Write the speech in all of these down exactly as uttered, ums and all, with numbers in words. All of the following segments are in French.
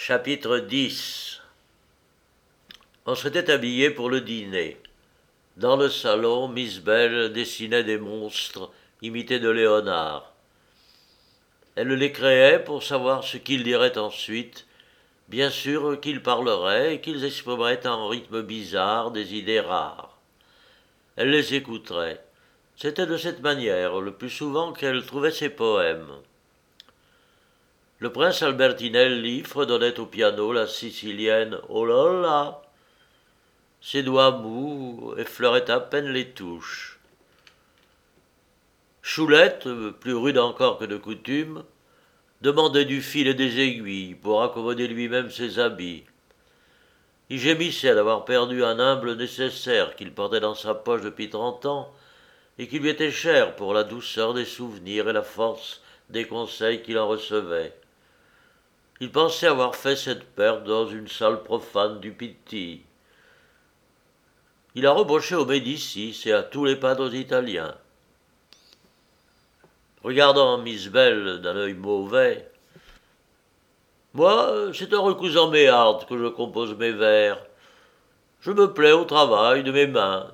Chapitre dix. On s'était habillé pour le dîner. Dans le salon, Miss Bell dessinait des monstres imités de Léonard. Elle les créait pour savoir ce qu'ils diraient ensuite, bien sûr qu'ils parleraient et qu'ils exprimeraient en rythme bizarre des idées rares. Elle les écouterait. C'était de cette manière, le plus souvent, qu'elle trouvait ses poèmes. Le prince Albertinelli fredonnait au piano la sicilienne « Oh là là !» Ses doigts mous effleuraient à peine les touches. Choulette, plus rude encore que de coutume, demandait du fil et des aiguilles pour accommoder lui-même ses habits. Il gémissait d'avoir perdu un humble nécessaire qu'il portait dans sa poche depuis trente ans et qui lui était cher pour la douceur des souvenirs et la force des conseils qu'il en recevait. Il pensait avoir fait cette perte dans une salle profane du Pitti. Il a reproché aux Médicis et à tous les peintres italiens. Regardant Miss Bell d'un œil mauvais, « Moi, c'est en recousant mes hardes que je compose mes vers. Je me plais au travail de mes mains.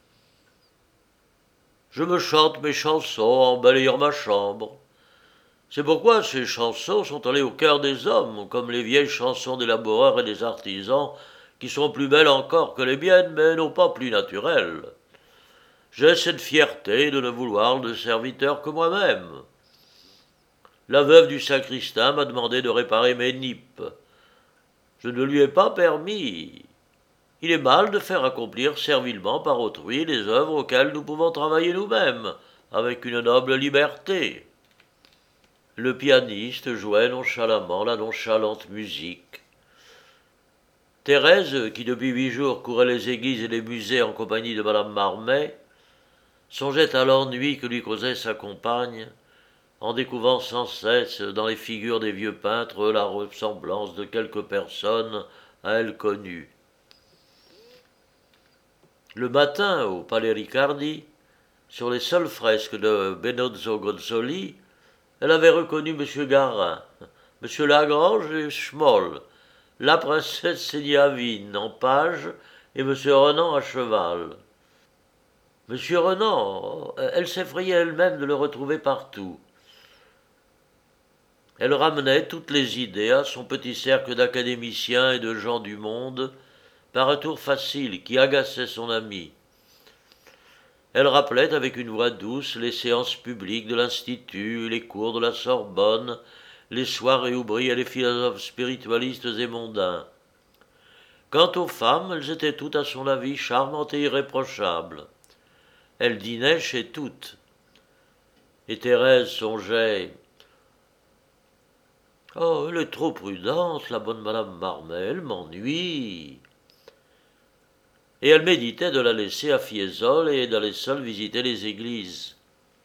Je me chante mes chansons en balayant ma chambre. C'est pourquoi ces chansons sont allées au cœur des hommes, comme les vieilles chansons des laboureurs et des artisans, qui sont plus belles encore que les miennes, mais non pas plus naturelles. J'ai cette fierté de ne vouloir de serviteur que moi-même. La veuve du sacristain m'a demandé de réparer mes nippes. Je ne lui ai pas permis. Il est mal de faire accomplir servilement par autrui les œuvres auxquelles nous pouvons travailler nous-mêmes, avec une noble liberté. » Le pianiste jouait nonchalamment la nonchalante musique. Thérèse, qui depuis huit jours courait les églises et les musées en compagnie de madame Marmet, songeait à l'ennui que lui causait sa compagne, en découvrant sans cesse dans les figures des vieux peintres la ressemblance de quelques personnes à elle connues. Le matin, au Palais Ricardi, sur les seules fresques de Benozzo Gozzoli, elle avait reconnu M. Garin, M. Lagrange et Schmoll, la princesse Seniavine en page et M. Renan à cheval. M. Renan, elle s'effrayait elle-même de le retrouver partout. Elle ramenait toutes les idées à son petit cercle d'académiciens et de gens du monde par un tour facile qui agaçait son ami. Elle rappelait avec une voix douce les séances publiques de l'Institut, les cours de la Sorbonne, les soirées où brillaient les philosophes spiritualistes et mondains. Quant aux femmes, elles étaient toutes à son avis charmantes et irréprochables. Elle dînait chez toutes. Et Thérèse songeait « Oh, elle est trop prudente, la bonne madame Marmet, elle m'ennuie !» Et elle méditait de la laisser à Fiesole et d'aller seule visiter les églises.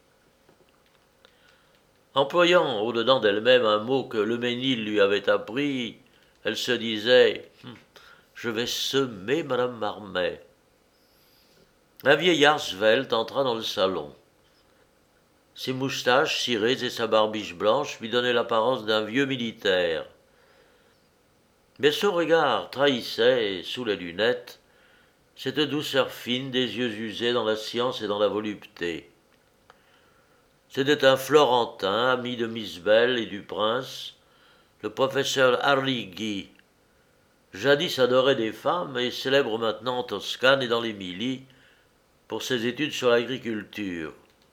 Employant au-dedans d'elle-même un mot que Leménil lui avait appris, elle se disait hm, « Je vais semer madame Marmet ». Un vieillard svelte entra dans le salon. Ses moustaches cirées et sa barbiche blanche lui donnaient l'apparence d'un vieux militaire. Mais son regard trahissait, sous les lunettes, cette douceur fine des yeux usés dans la science et dans la volupté. C'était un Florentin, ami de Miss Bell et du prince, le professeur Arrighi, jadis adoré des femmes et célèbre maintenant en Toscane et dans l'Émilie pour ses études sur l'agriculture.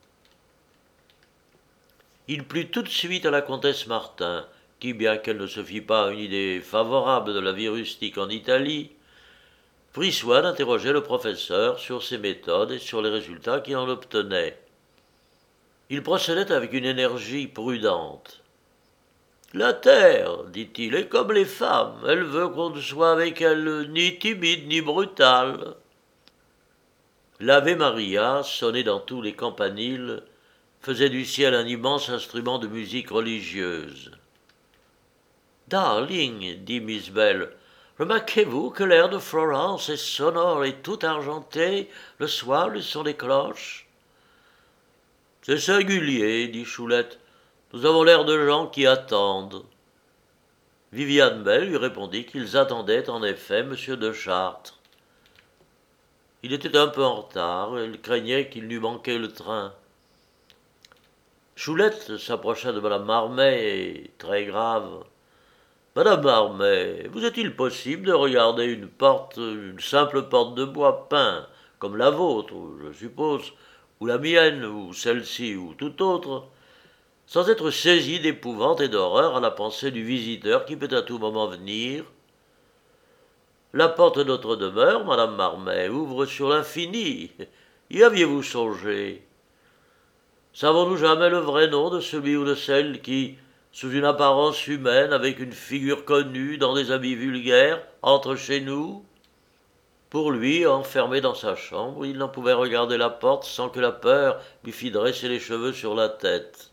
Il plut tout de suite à la comtesse Martin, qui, bien qu'elle ne se fît pas une idée favorable de la vie rustique en Italie, prit soin d'interroger le professeur sur ses méthodes et sur les résultats qu'il en obtenait. Il procédait avec une énergie prudente. « La terre, dit-il, est comme les femmes, elle veut qu'on ne soit avec elle ni timide ni brutal. » L'Ave Maria, sonné dans tous les campaniles, faisait du ciel un immense instrument de musique religieuse. « Darling, dit Miss Bell, remarquez-vous que l'air de Florence est sonore et tout argenté, le soir le son des cloches ?» « C'est singulier, dit Choulette, nous avons l'air de gens qui attendent. » Viviane Belle lui répondit qu'ils attendaient en effet M. de Chartres. Il était un peu en retard, elle craignait qu'il n'eût manqué le train. Choulette s'approcha de madame Marmet et, très grave, « Madame Marmet, vous est-il possible de regarder une porte, une simple porte de bois peint, comme la vôtre, je suppose, ou la mienne, ou celle-ci, ou toute autre, sans être saisi d'épouvante et d'horreur à la pensée du visiteur qui peut à tout moment venir? La porte de notre demeure, madame Marmet, ouvre sur l'infini. Y aviez-vous songé? Savons-nous jamais le vrai nom de celui ou de celle qui, sous une apparence humaine, avec une figure connue, dans des habits vulgaires, entre chez nous? Pour lui, enfermé dans sa chambre, il n'en pouvait regarder la porte sans que la peur lui fît dresser les cheveux sur la tête.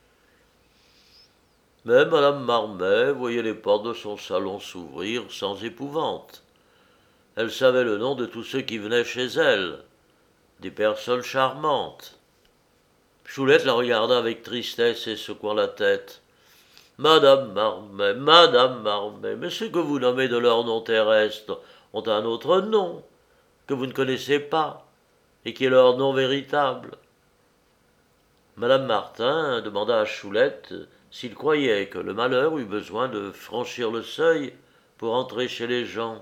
Mais madame Marmet voyait les portes de son salon s'ouvrir sans épouvante. Elle savait le nom de tous ceux qui venaient chez elle, des personnes charmantes. Choulette la regarda avec tristesse et secouant la tête. « Madame Marmet, Madame Marmet, mais ceux que vous nommez de leur nom terrestre ont un autre nom, que vous ne connaissez pas, et qui est leur nom véritable. » Madame Martin demanda à Choulette s'il croyait que le malheur eût besoin de franchir le seuil pour entrer chez les gens.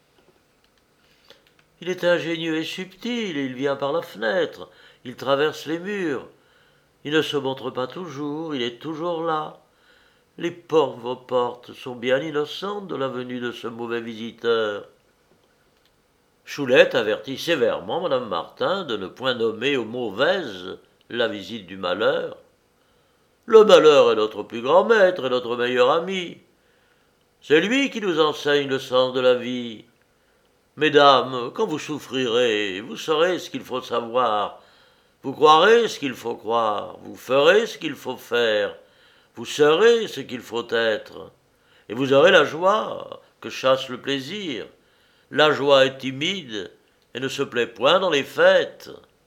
« Il est ingénieux et subtil, il vient par la fenêtre, il traverse les murs. Il ne se montre pas toujours, il est toujours là. Les pauvres portes sont bien innocentes de la venue de ce mauvais visiteur. » Choulette avertit sévèrement madame Martin de ne point nommer aux mauvaises la visite du malheur. « Le malheur est notre plus grand maître et notre meilleur ami. C'est lui qui nous enseigne le sens de la vie. Mesdames, quand vous souffrirez, vous saurez ce qu'il faut savoir. Vous croirez ce qu'il faut croire, vous ferez ce qu'il faut faire, vous serez ce qu'il faut être, et vous aurez la joie que chasse le plaisir. La joie est timide et ne se plaît point dans les fêtes. »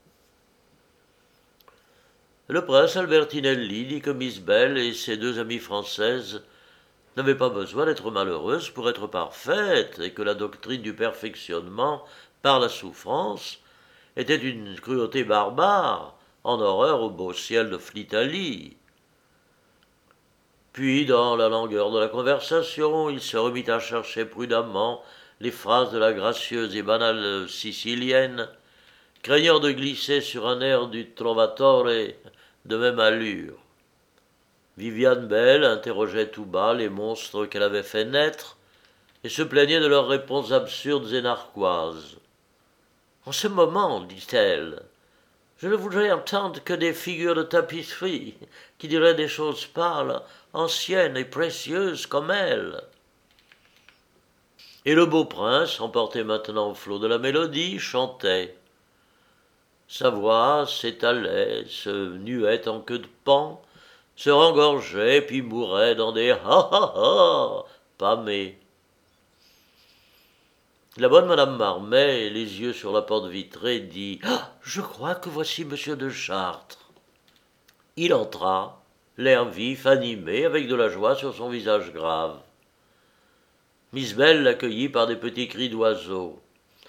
Le prince Albertinelli dit que Miss Belle et ses deux amies françaises n'avaient pas besoin d'être malheureuses pour être parfaites, et que la doctrine du perfectionnement par la souffrance était une cruauté barbare, en horreur au beau ciel de l'Italie. Puis, dans la langueur de la conversation, il se remit à chercher prudemment les phrases de la gracieuse et banale sicilienne, craignant de glisser sur un air du Trovatore de même allure. Viviane Belle interrogeait tout bas les monstres qu'elle avait fait naître et se plaignait de leurs réponses absurdes et narquoises. « En ce moment, dit-elle, je ne voudrais entendre que des figures de tapisserie qui diraient des choses pâles, anciennes et précieuses comme elle. » Et le beau prince, emporté maintenant au flot de la mélodie, chantait. Sa voix s'étalait, se nuait en queue de paon, se rengorgeait puis mourait dans des « ha ha ha » pâmés. La bonne madame Marmet, les yeux sur la porte vitrée, dit « Ah, je crois que voici monsieur de Chartres. » Il entra, l'air vif, animé, avec de la joie sur son visage grave. Miss Belle l'accueillit par des petits cris d'oiseaux.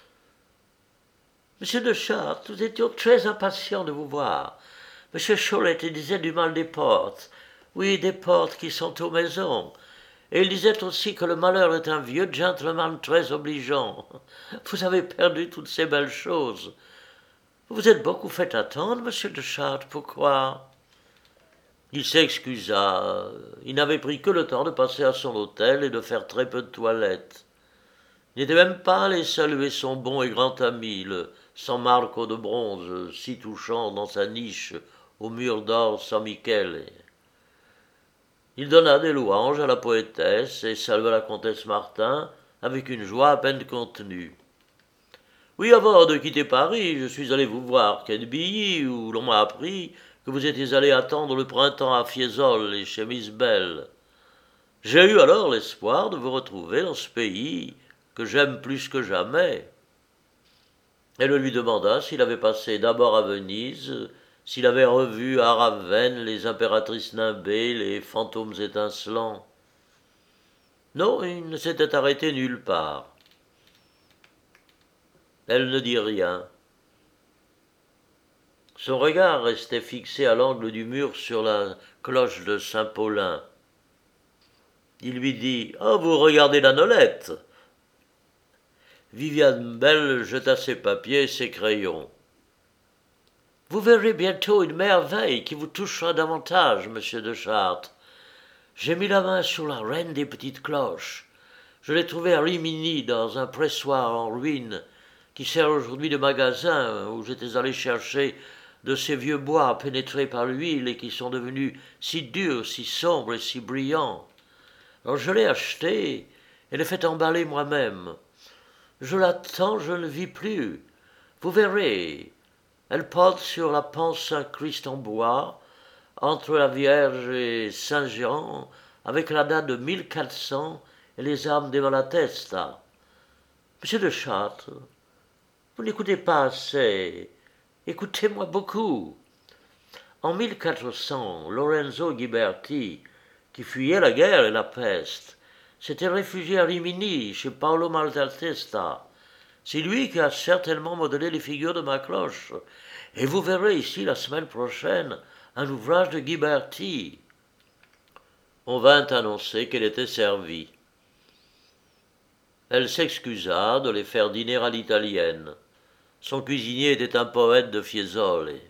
« Monsieur de Chartres, nous étions très impatients de vous voir. Monsieur Choulette disait du mal des portes. Oui, des portes qui sont aux maisons. Et il disait aussi que le malheur est un vieux gentleman très obligeant. Vous avez perdu toutes ces belles choses. Vous vous êtes beaucoup fait attendre, monsieur de Chartres, pourquoi ?» Il s'excusa. Il n'avait pris que le temps de passer à son hôtel et de faire très peu de toilette. Il n'était même pas allé saluer son bon et grand ami, le San Marco de bronze, si touchant dans sa niche au mur d'or San Michele. Il donna des louanges à la poétesse et salua la comtesse Martin avec une joie à peine contenue. « Oui, avant de quitter Paris, je suis allé vous voir quai de Billy, où l'on m'a appris que vous étiez allé attendre le printemps à Fiesole et chez Miss Belle. J'ai eu alors l'espoir de vous retrouver dans ce pays que j'aime plus que jamais. » Elle lui demanda s'il avait passé d'abord à Venise, s'il avait revu à Ravenne les impératrices nimbées, les fantômes étincelants. Non, il ne s'était arrêté nulle part. Elle ne dit rien. Son regard restait fixé à l'angle du mur sur la cloche de Saint-Paulin. Il lui dit « Ah, oh, vous regardez la Nolette !» Viviane Belle jeta ses papiers et ses crayons. « Vous verrez bientôt une merveille qui vous touchera davantage, monsieur de Chartres. J'ai mis la main sur la reine des petites cloches. Je l'ai trouvée à Rimini dans un pressoir en ruine qui sert aujourd'hui de magasin où j'étais allé chercher de ces vieux bois pénétrés par l'huile et qui sont devenus si durs, si sombres et si brillants. Alors je l'ai achetée et l'ai fait emballer moi-même. Je l'attends, je ne vis plus. Vous verrez, elle porte sur la panse Saint-Christ en bois, entre la Vierge et Saint-Jean, avec la date de mille quatre cents et les armes de Malatesta. Monsieur de Chartres, vous n'écoutez pas assez. Écoutez-moi beaucoup. En mille quatre cents, Lorenzo Ghiberti, qui fuyait la guerre et la peste, s'était réfugié à Rimini, chez Paolo Malatesta. C'est lui qui a certainement modelé les figures de ma cloche. Et vous verrez ici, la semaine prochaine, un ouvrage de Ghiberti. On vint annoncer qu'elle était servie. Elle s'excusa de les faire dîner à l'italienne. Son cuisinier était un poète de Fiesole.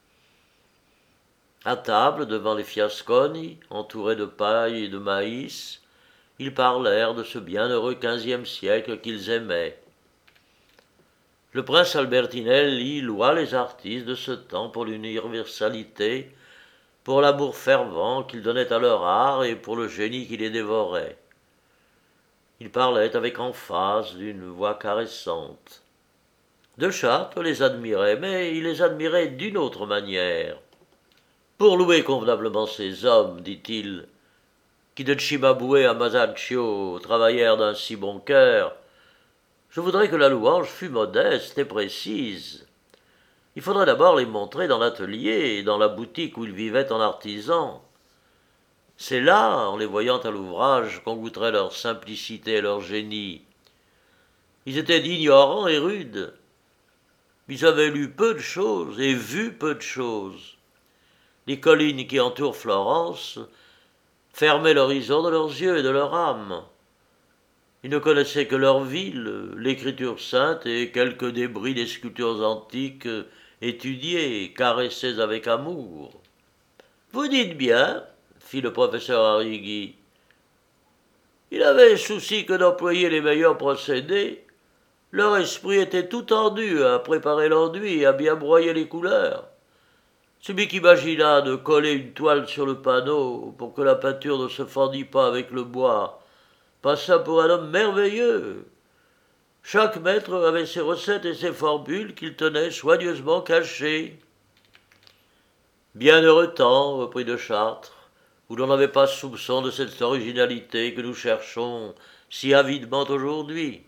À table, devant les fiasconi, entourés de paille et de maïs, ils parlèrent de ce bienheureux quinzième siècle qu'ils aimaient. Le prince Albertinelli loua les artistes de ce temps pour l'universalité, pour l'amour fervent qu'ils donnaient à leur art et pour le génie qui les dévorait. Il parlait avec emphase d'une voix caressante. De Chartres les admirait, mais il les admirait d'une autre manière. Pour louer convenablement ces hommes, dit-il, qui de Cimabue à Masaccio travaillèrent d'un si bon cœur, je voudrais que la louange fût modeste et précise. Il faudrait d'abord les montrer dans l'atelier et dans la boutique où ils vivaient en artisans. C'est là, en les voyant à l'ouvrage, qu'on goûterait leur simplicité et leur génie. Ils étaient ignorants et rudes. Ils avaient lu peu de choses et vu peu de choses. Les collines qui entourent Florence fermaient l'horizon de leurs yeux et de leur âme. Ils ne connaissaient que leur ville, l'écriture sainte et quelques débris des sculptures antiques étudiées, caressées avec amour. « Vous dites bien, » fit le professeur Arrighi. Il avait souci que d'employer les meilleurs procédés. Leur esprit était tout tendu à préparer l'enduit et à bien broyer les couleurs. Celui qui imagina de coller une toile sur le panneau pour que la peinture ne se fendît pas avec le bois passa pour un homme merveilleux. Chaque maître avait ses recettes et ses formules qu'il tenait soigneusement cachées. Bienheureux temps, reprit de Chartres, où l'on n'avait pas soupçon de cette originalité que nous cherchons si avidement aujourd'hui.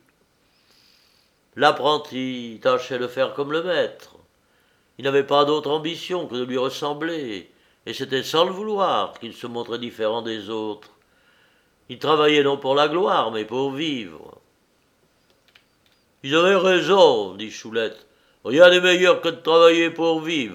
L'apprenti tâchait de faire comme le maître. Il n'avait pas d'autre ambition que de lui ressembler, et c'était sans le vouloir qu'il se montrait différent des autres. Il travaillait non pour la gloire, mais pour vivre. « Ils avaient raison, dit Choulette. Rien n'est meilleur que de travailler pour vivre. »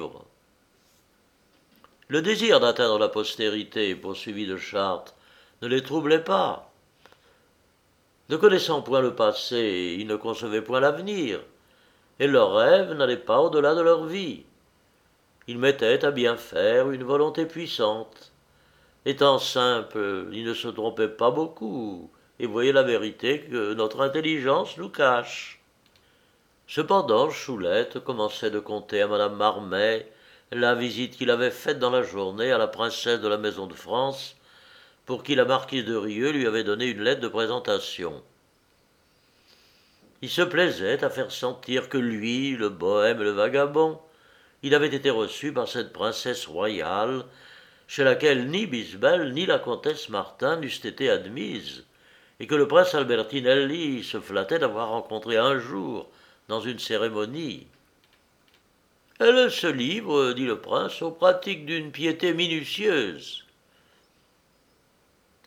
Le désir d'atteindre la postérité, poursuivit de Chartres, ne les troublait pas. Ne connaissant point le passé, ils ne concevaient point l'avenir, et leurs rêves n'allaient pas au-delà de leur vie. Ils mettaient à bien faire une volonté puissante. Étant simples, ils ne se trompaient pas beaucoup, et voyaient la vérité que notre intelligence nous cache. Cependant, Choulette commençait de conter à madame Marmet la visite qu'il avait faite dans la journée à la princesse de la Maison de France, pour qui la marquise de Rieux lui avait donné une lettre de présentation. Il se plaisait à faire sentir que lui, le bohème et le vagabond, il avait été reçu par cette princesse royale, chez laquelle ni Bisbel ni la comtesse Martin n'eussent été admises, et que le prince Albertinelli se flattait d'avoir rencontré un jour dans une cérémonie. « Elle se livre, dit le prince, aux pratiques d'une piété minutieuse. »«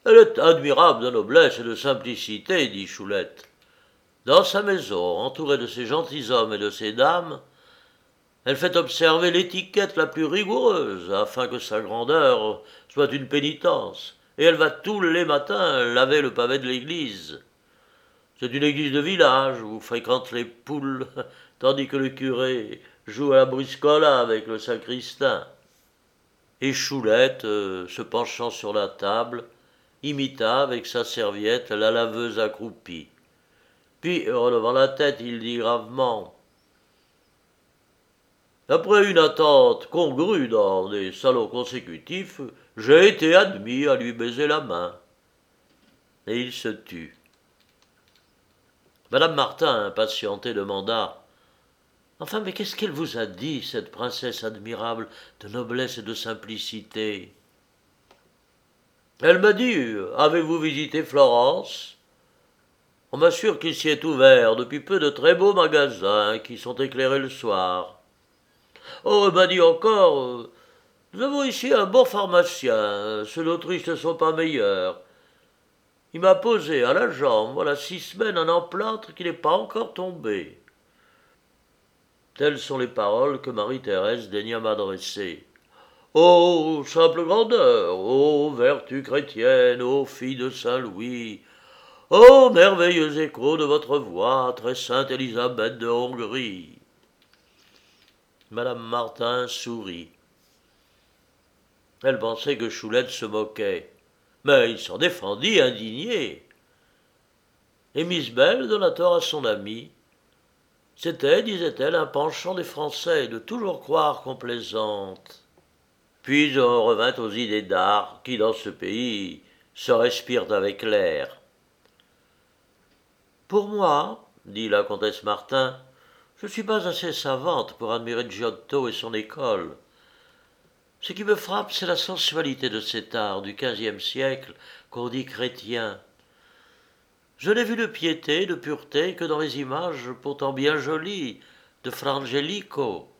Elle est admirable de noblesse et de simplicité, dit Choulette. Dans sa maison, entourée de ses gentilshommes et de ses dames, elle fait observer l'étiquette la plus rigoureuse, afin que sa grandeur soit une pénitence, et elle va tous les matins laver le pavé de l'église. C'est une église de village où fréquentent les poules, tandis que le curé joue à la briscola avec le sacristain. Et Choulette, euh, se penchant sur la table, imita avec sa serviette la laveuse accroupie. Puis, relevant la tête, il dit gravement « Après une attente congrue dans des salons consécutifs, j'ai été admis à lui baiser la main. » Et il se tut. Madame Martin, impatientée, demanda « Enfin, mais qu'est-ce qu'elle vous a dit, cette princesse admirable de noblesse et de simplicité ?» Elle m'a dit « Avez-vous visité Florence ?» On m'assure qu'il s'y est ouvert depuis peu de très beaux magasins qui sont éclairés le soir. Oh, elle m'a dit encore « Nous avons ici un bon pharmacien, ceux d'Autriche ne sont pas meilleurs. Il m'a posé à la jambe, voilà six semaines, un emplâtre qui n'est pas encore tombé. » Telles sont les paroles que Marie-Thérèse daigna m'adresser. Ô simple grandeur, ô vertu chrétienne, ô fille de Saint-Louis, ô merveilleux écho de votre voix, très sainte Élisabeth de Hongrie. Madame Martin sourit. Elle pensait que Choulette se moquait, mais il s'en défendit indigné. Et Miss Belle donna tort à son amie. C'était, disait-elle, un penchant des Français de toujours croire qu'on plaisante. Puis on revint aux idées d'art qui, dans ce pays, se respirent avec l'air. « Pour moi, dit la comtesse Martin, je ne suis pas assez savante pour admirer Giotto et son école. Ce qui me frappe, c'est la sensualité de cet art du quinzième siècle qu'on dit chrétien. Je n'ai vu de piété, de pureté que dans les images pourtant bien jolies de Fra Angelico.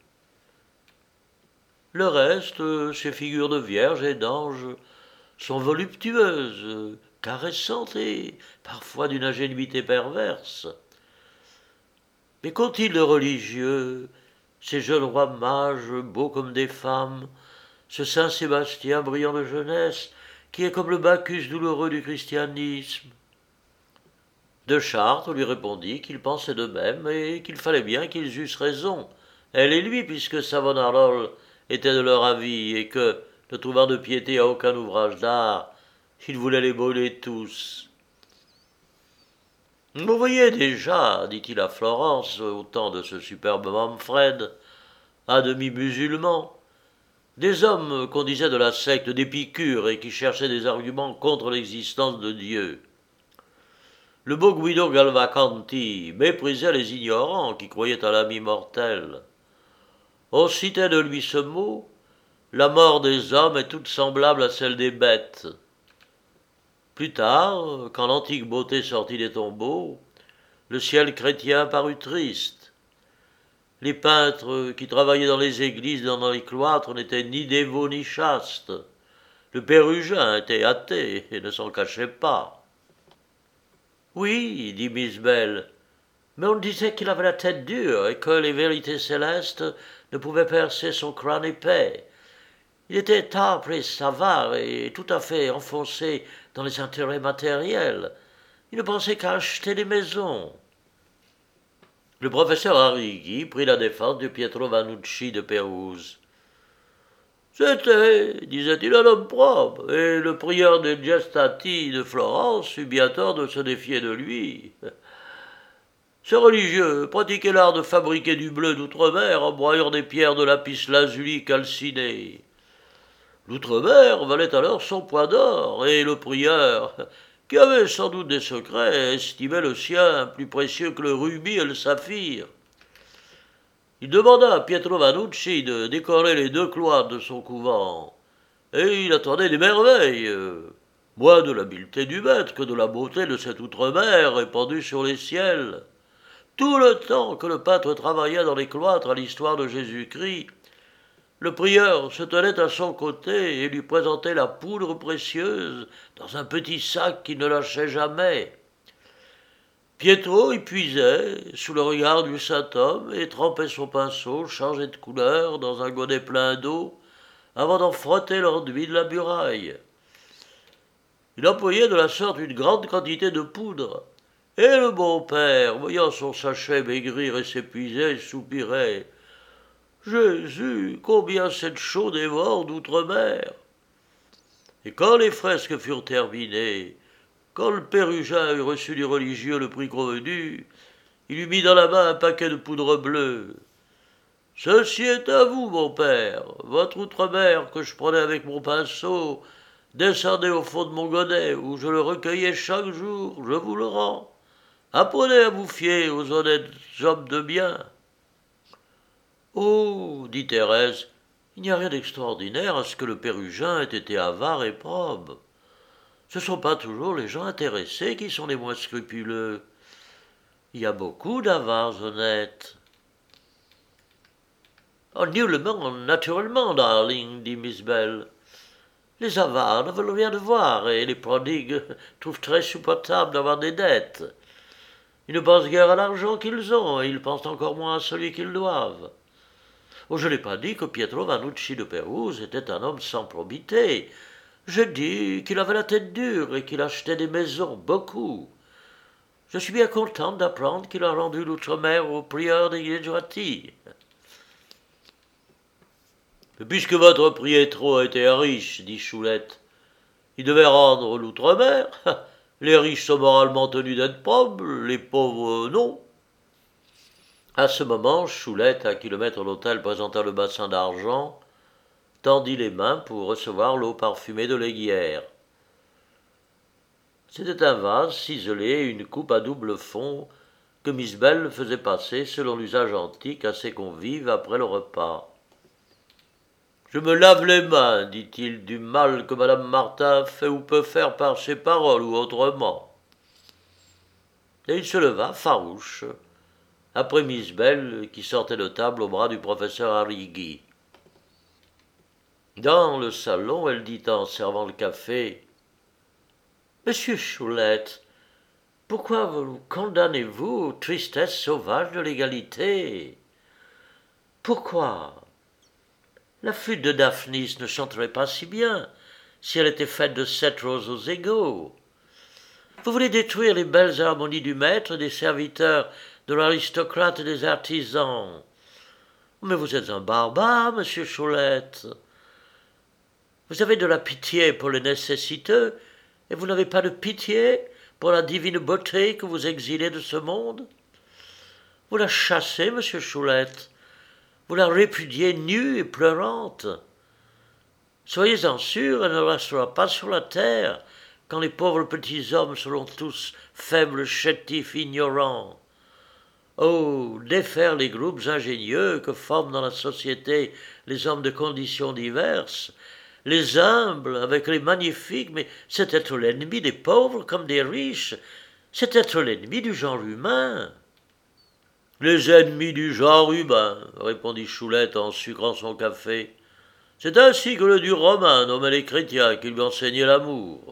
Le reste, ces figures de vierges et d'anges, sont voluptueuses, caressantes et parfois d'une ingénuité perverse. Mais qu'ont-ils de religieux, ces jeunes rois mages, beaux comme des femmes, ce Saint Sébastien brillant de jeunesse, qui est comme le Bacchus douloureux du christianisme? De Chartres lui répondit qu'il pensait de même et qu'il fallait bien qu'ils eussent raison, elle et lui, puisque Savonarole était de leur avis et que, ne trouvant de piété à aucun ouvrage d'art, il voulait les brûler tous. « Vous voyez déjà, dit-il à Florence, au temps de ce superbe Manfred, à demi musulman, des hommes qu'on disait de la secte d'Épicure et qui cherchaient des arguments contre l'existence de Dieu. Le beau Guido Galvacanti méprisait les ignorants qui croyaient à l'âme immortelle. On citait de lui ce mot, la mort des hommes est toute semblable à celle des bêtes. Plus tard, quand l'antique beauté sortit des tombeaux, le ciel chrétien parut triste. Les peintres qui travaillaient dans les églises et dans les cloîtres n'étaient ni dévots ni chastes. Le Pérugin était athée et ne s'en cachait pas. Oui, dit Miss Belle, mais on disait qu'il avait la tête dure et que les vérités célestes ne pouvaient percer son crâne épais. Il était âpre et savant et tout à fait enfoncé dans les intérêts matériels. Il ne pensait qu'à acheter des maisons. Le professeur Arrighi prit la défense de Pietro Vannucci de Pérouse. C'était, disait-il, un homme propre, et le prieur de Gestati de Florence eut bien tort de se défier de lui. Ce religieux pratiquait l'art de fabriquer du bleu d'outre-mer en broyant des pierres de lapis-lazuli calcinées. L'outre-mer valait alors son poids d'or, et le prieur, qui avait sans doute des secrets, estimait le sien plus précieux que le rubis et le saphir. Il demanda à Pietro Vannucci de décorer les deux cloîtres de son couvent, et il attendait des merveilles, moins de l'habileté du maître que de la beauté de cette outre-mer répandue sur les ciels. Tout le temps que le peintre travailla dans les cloîtres à l'histoire de Jésus-Christ, Le prieur se tenait à son côté et lui présentait la poudre précieuse dans un petit sac qui ne lâchait jamais. Pietro y puisait, sous le regard du saint homme, et trempait son pinceau, changé de couleur, dans un godet plein d'eau, avant d'en frotter l'enduit de la muraille. Il employait de la sorte une grande quantité de poudre, et le bon père, voyant son sachet maigrir et s'épuiser, soupirait. Jésus, combien cette chaux dévore d'outre-mer. Et quand les fresques furent terminées, quand le Pérugin eut reçu du religieux le prix convenu, il lui mit dans la main un paquet de poudre bleue. Ceci est à vous, mon père. Votre outre-mer que je prenais avec mon pinceau descendait au fond de mon godet, où je le recueillais chaque jour, je vous le rends. Apprenez à vous fier aux honnêtes hommes de bien. Oh, dit Thérèse, il n'y a rien d'extraordinaire à ce que le Pérugin ait été avare et probe. Ce ne sont pas toujours les gens intéressés qui sont les moins scrupuleux. Il y a beaucoup d'avares honnêtes. Oh, nullement, naturellement, darling, dit Miss Bell. Les avares ne veulent rien devoir, et les prodigues trouvent très supportable d'avoir des dettes. Ils ne pensent guère à l'argent qu'ils ont, et ils pensent encore moins à celui qu'ils doivent. Oh, je n'ai pas dit que Pietro Vannucci de Pérouse était un homme sans probité. Je dis qu'il avait la tête dure et qu'il achetait des maisons, beaucoup. Je suis bien contente d'apprendre qu'il a rendu l'outre-mer au prieur des Jesuati. Puisque votre Pietro était riche, dit Choulette, il devait rendre l'outre-mer. Les riches sont moralement tenus d'être probes, les pauvres non. À ce moment, Choulette, à qui le maître d'hôtel présenta le bassin d'argent, tendit les mains pour recevoir l'eau parfumée de l'aiguière. C'était un vase ciselé et une coupe à double fond que Miss Bell faisait passer, selon l'usage antique, à ses convives après le repas. « Je me lave les mains, dit-il, du mal que madame Martin fait ou peut faire par ses paroles ou autrement. » Et il se leva, farouche, après Miss Bell, qui sortait de table au bras du professeur Arrighi. Dans le salon, elle dit en servant le café. « Monsieur Choulette, pourquoi vous condamnez-vous aux tristesses sauvages de l'égalité? Pourquoi? La flûte de Daphnis ne chanterait pas si bien si elle était faite de sept roseaux égaux. Vous voulez détruire les belles harmonies du maître et des serviteurs, de l'aristocrate et des artisans. Mais vous êtes un barbare, monsieur Choulette. Vous avez de la pitié pour les nécessiteux, et vous n'avez pas de pitié pour la divine beauté que vous exilez de ce monde. Vous la chassez, monsieur Choulette, vous la répudiez nue et pleurante. Soyez-en sûr, elle ne restera pas sur la terre quand les pauvres petits hommes seront tous faibles, chétifs, ignorants. Oh, défaire les groupes ingénieux que forment dans la société les hommes de conditions diverses, les humbles avec les magnifiques, mais c'est être l'ennemi des pauvres comme des riches, c'est être l'ennemi du genre humain. Les ennemis du genre humain, répondit Choulette en sucrant son café. C'est ainsi que le dieu romain nommait les chrétiens qui lui enseignaient l'amour.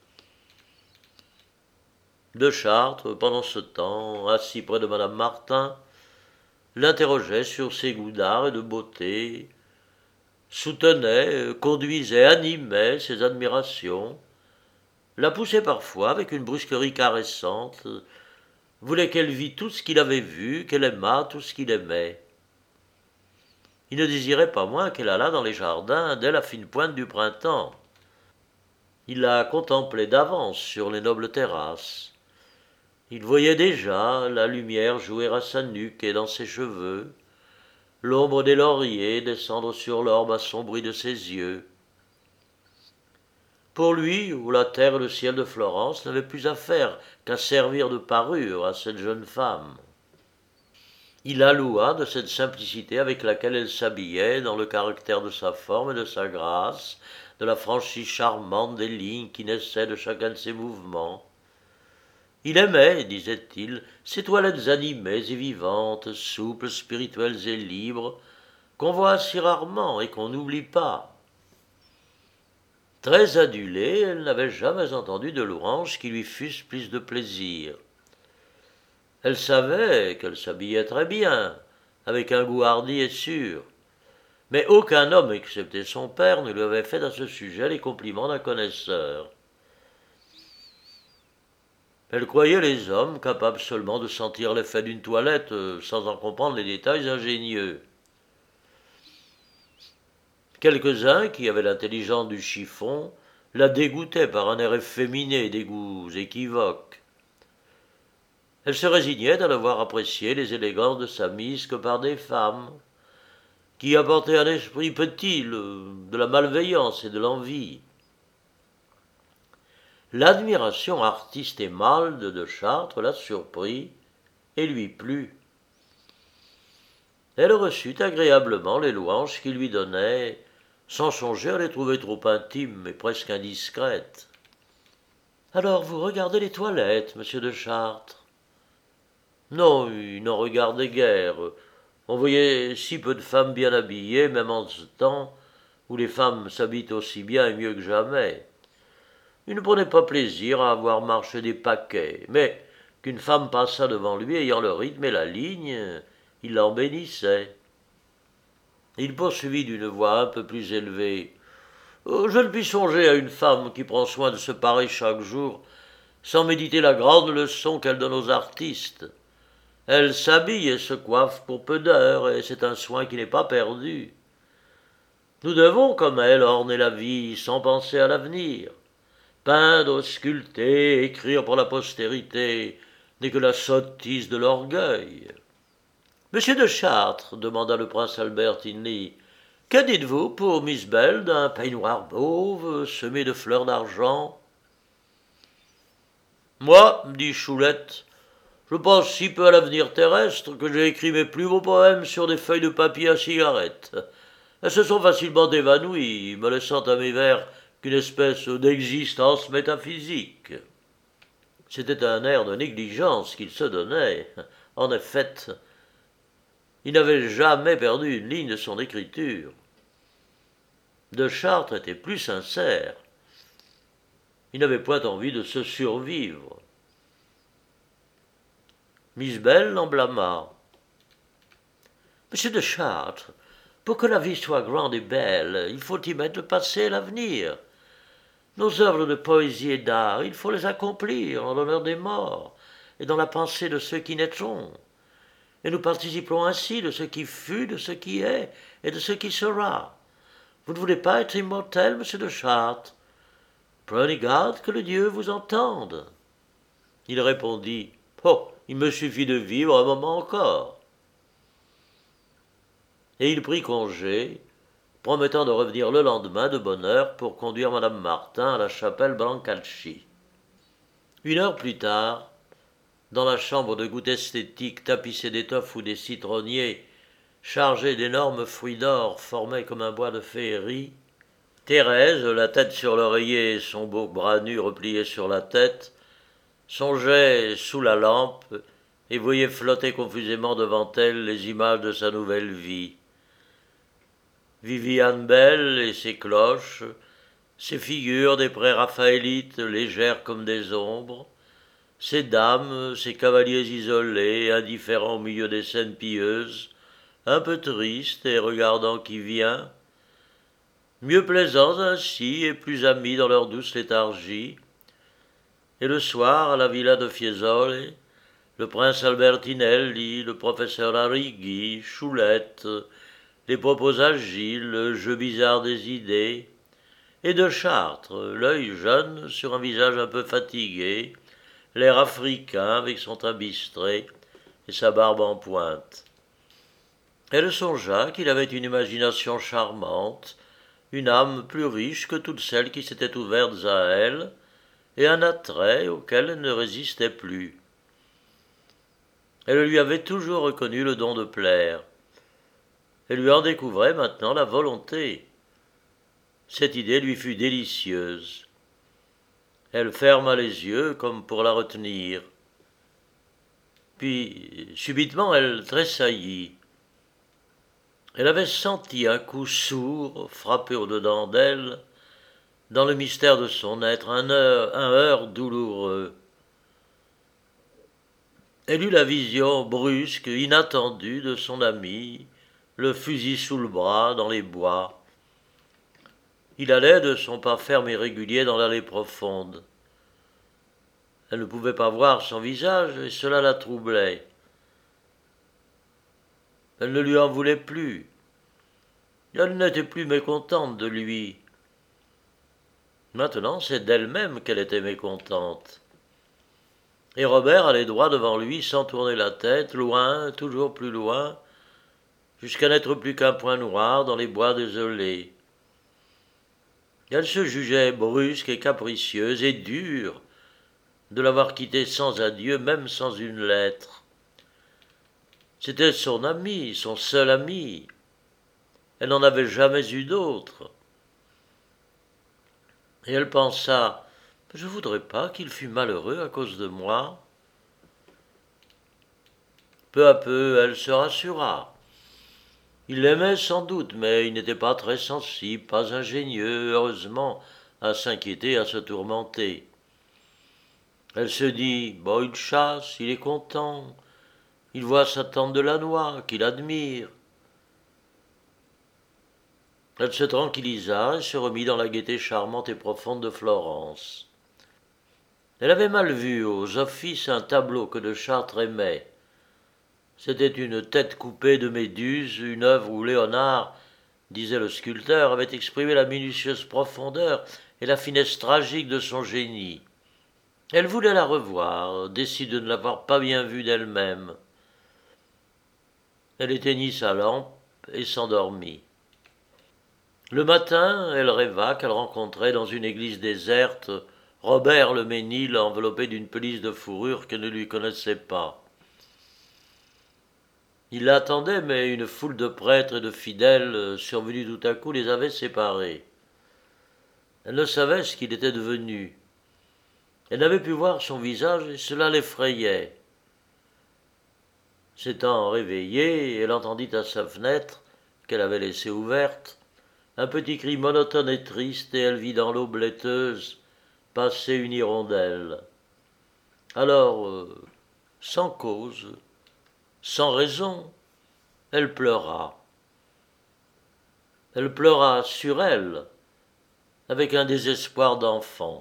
De Chartres, pendant ce temps, assis près de madame Martin, l'interrogeait sur ses goûts d'art et de beauté, soutenait, conduisait, animait ses admirations, la poussait parfois avec une brusquerie caressante, voulait qu'elle vît tout ce qu'il avait vu, qu'elle aimât tout ce qu'il aimait. Il ne désirait pas moins qu'elle allât dans les jardins dès la fine pointe du printemps. Il la contemplait d'avance sur les nobles terrasses. Il voyait déjà la lumière jouer à sa nuque et dans ses cheveux, l'ombre des lauriers descendre sur l'orbe assombri de ses yeux. Pour lui, où la terre et le ciel de Florence n'avaient plus à faire qu'à servir de parure à cette jeune femme. Il la loua de cette simplicité avec laquelle elle s'habillait, dans le caractère de sa forme et de sa grâce, de la franchise charmante des lignes qui naissaient de chacun de ses mouvements. Il aimait, disait-il, ces toilettes animées et vivantes, souples, spirituelles et libres, qu'on voit si rarement et qu'on n'oublie pas. Très adulée, elle n'avait jamais entendu de louanges qui lui fussent plus de plaisir. Elle savait qu'elle s'habillait très bien, avec un goût hardi et sûr, mais aucun homme, excepté son père, ne lui avait fait à ce sujet les compliments d'un connaisseur. Elle croyait les hommes capables seulement de sentir l'effet d'une toilette sans en comprendre les détails ingénieux. Quelques-uns, qui avaient l'intelligence du chiffon, la dégoûtaient par un air efféminé et des goûts équivoques. Elle se résignait à ne voir apprécier les élégances de sa mise que par des femmes, qui apportaient un esprit petit, le, de la malveillance et de l'envie. L'admiration artiste et mâle de De Chartres la surprit et lui plut. Elle reçut agréablement les louanges qu'il lui donnait, sans songer à les trouver trop intimes et presque indiscrètes. « Alors vous regardez les toilettes, monsieur de Chartres ?» Non, il n'en regardait guère. On voyait si peu de femmes bien habillées, même en ce temps où les femmes s'habillent aussi bien et mieux que jamais. Il ne prenait pas plaisir à avoir marché des paquets, mais qu'une femme passât devant lui ayant le rythme et la ligne, il l'en bénissait. Il poursuivit d'une voix un peu plus élevée. « Je ne puis songer à une femme qui prend soin de se parer chaque jour, sans méditer la grande leçon qu'elle donne aux artistes. Elle s'habille et se coiffe pour peu d'heures, et c'est un soin qui n'est pas perdu. Nous devons, comme elle, orner la vie sans penser à l'avenir. Peindre, sculpter, écrire pour la postérité n'est que la sottise de l'orgueil. » « Monsieur de Chartres, demanda le prince Albert Tinley, que dites-vous pour Miss Belle d'un peignoir mauve semé de fleurs d'argent ?»« Moi, dit Choulette, je pense si peu à l'avenir terrestre que j'ai écrit mes plus beaux poèmes sur des feuilles de papier à cigarette. Elles se sont facilement évanouies, me laissant à mes vers qu'une espèce d'existence métaphysique. » C'était un air de négligence qu'il se donnait. En effet, il n'avait jamais perdu une ligne de son écriture. De Chartres était plus sincère. Il n'avait point envie de se survivre. Miss Belle l'en blâma. « Monsieur de Chartres, pour que la vie soit grande et belle, il faut y mettre le passé et l'avenir. Nos œuvres de poésie et d'art, il faut les accomplir en l'honneur des morts et dans la pensée de ceux qui naîtront. Et nous participons ainsi de ce qui fut, de ce qui est et de ce qui sera. Vous ne voulez pas être immortel, monsieur de Chartres? Prenez garde que le Dieu vous entende. » Il répondit « Oh, il me suffit de vivre un moment encore. » Et il prit congé, promettant de revenir le lendemain de bonne heure pour conduire madame Martin à la chapelle Brancalchi. Une heure plus tard, dans la chambre de goutte esthétique tapissée d'étoffes ou des citronniers, chargée d'énormes fruits d'or formés comme un bois de féerie, Thérèse, la tête sur l'oreiller et son beau bras nu replié sur la tête, songeait sous la lampe et voyait flotter confusément devant elle les images de sa nouvelle vie. Viviane Belle et ses cloches, ces figures des pré-raphaélites légères comme des ombres, ces dames, ces cavaliers isolés, indifférents au milieu des scènes pieuses, un peu tristes et regardant qui vient, mieux plaisants ainsi et plus amis dans leur douce léthargie. Et le soir, à la villa de Fiesole, le prince Albertinelli, le professeur Arrighi, Choulette, les propos agiles, le jeu bizarre des idées, et de Chartres, l'œil jeune sur un visage un peu fatigué, l'air africain avec son teint bistré et sa barbe en pointe. Elle songea qu'il avait une imagination charmante, une âme plus riche que toutes celles qui s'étaient ouvertes à elle, et un attrait auquel elle ne résistait plus. Elle lui avait toujours reconnu le don de plaire. Elle lui en découvrait maintenant la volonté. Cette idée lui fut délicieuse. Elle ferma les yeux comme pour la retenir. Puis, subitement, elle tressaillit. Elle avait senti un coup sourd frapper au-dedans d'elle, dans le mystère de son être, un heurt, un heurt douloureux. Elle eut la vision brusque, inattendue de son ami, le fusil sous le bras, dans les bois. Il allait de son pas ferme et régulier dans l'allée profonde. Elle ne pouvait pas voir son visage, et cela la troublait. Elle ne lui en voulait plus. Elle n'était plus mécontente de lui. Maintenant, c'est d'elle-même qu'elle était mécontente. Et Robert allait droit devant lui sans tourner la tête, loin, toujours plus loin, jusqu'à n'être plus qu'un point noir dans les bois désolés. Elle se jugeait brusque et capricieuse et dure de l'avoir quitté sans adieu, même sans une lettre. C'était son ami, son seul ami. Elle n'en avait jamais eu d'autre. Et elle pensa, je ne voudrais pas qu'il fût malheureux à cause de moi. Peu à peu, elle se rassura. Il l'aimait sans doute, mais il n'était pas très sensible, pas ingénieux, heureusement, à s'inquiéter, à se tourmenter. Elle se dit, bon, il chasse, il est content, il voit sa tante de la noix, qu'il admire. Elle se tranquillisa et se remit dans la gaieté charmante et profonde de Florence. Elle avait mal vu aux offices un tableau que de Chartres aimait. C'était une tête coupée de Méduse, une œuvre où Léonard, disait le sculpteur, avait exprimé la minutieuse profondeur et la finesse tragique de son génie. Elle voulait la revoir, décide de ne l'avoir pas bien vue d'elle-même. Elle éteignit sa lampe et s'endormit. Le matin, elle rêva qu'elle rencontrait dans une église déserte Robert le Ménil enveloppé d'une pelisse de fourrure qu'elle ne lui connaissait pas. Il l'attendait, mais une foule de prêtres et de fidèles survenus tout à coup les avait séparés. Elle ne savait ce qu'il était devenu. Elle n'avait pu voir son visage et cela l'effrayait. S'étant réveillée, elle entendit à sa fenêtre, qu'elle avait laissée ouverte, un petit cri monotone et triste, et elle vit dans l'eau blaiteuse passer une hirondelle. Alors, euh, sans cause, sans raison, elle pleura. Elle pleura sur elle, avec un désespoir d'enfant.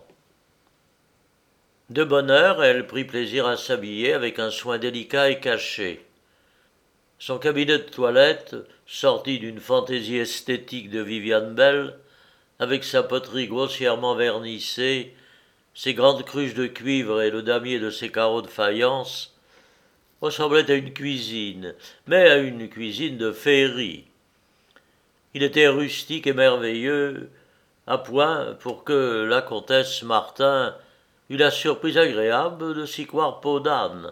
De bonne heure, elle prit plaisir à s'habiller avec un soin délicat et caché. Son cabinet de toilette, sorti d'une fantaisie esthétique de Viviane Bell, avec sa poterie grossièrement vernissée, ses grandes cruches de cuivre et le damier de ses carreaux de faïence, ressemblait à une cuisine, mais à une cuisine de féerie. Il était rustique et merveilleux, à point pour que la comtesse Martin eut la surprise agréable de s'y croire peau d'âne.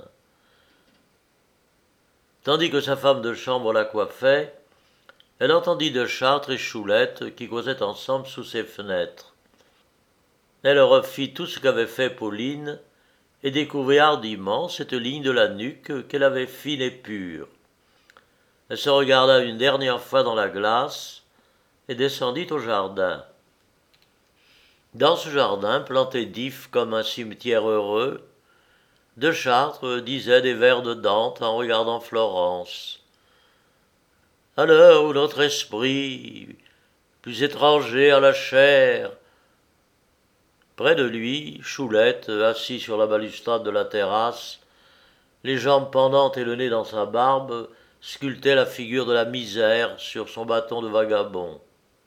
Tandis que sa femme de chambre la coiffait, elle entendit de Chartres et Choulette qui causaient ensemble sous ses fenêtres. Elle refit tout ce qu'avait fait Pauline et découvrit hardiment cette ligne de la nuque qu'elle avait fine et pure. Elle se regarda une dernière fois dans la glace et descendit au jardin. Dans ce jardin, planté d'ifs comme un cimetière heureux, de Chartres disait des vers de Dante en regardant Florence. À l'heure où notre esprit, plus étranger à la chair. Près de lui, Choulette, assis sur la balustrade de la terrasse, les jambes pendantes et le nez dans sa barbe, sculptait la figure de la misère sur son bâton de vagabond.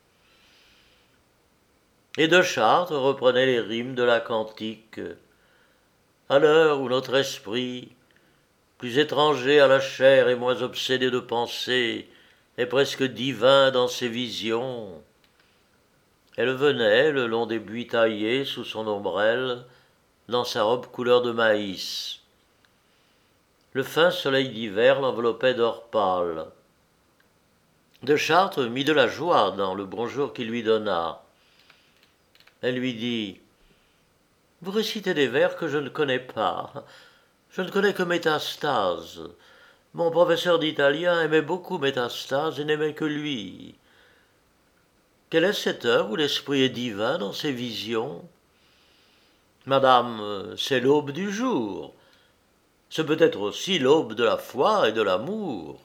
Et de Chartres reprenait les rimes de la cantique. À l'heure où notre esprit, plus étranger à la chair et moins obsédé de pensée, est presque divin dans ses visions. Elle venait, le long des buis taillés sous son ombrelle, dans sa robe couleur de maïs. Le fin soleil d'hiver l'enveloppait d'or pâle. De Chartres mit de la joie dans le bonjour qu'il lui donna. Elle lui dit « Vous récitez des vers que je ne connais pas. Je ne connais que Métastase. Mon professeur d'italien aimait beaucoup Métastase et n'aimait que lui. Quelle est cette heure où l'esprit est divin dans ses visions? Madame, c'est l'aube du jour. Ce peut être aussi l'aube de la foi et de l'amour.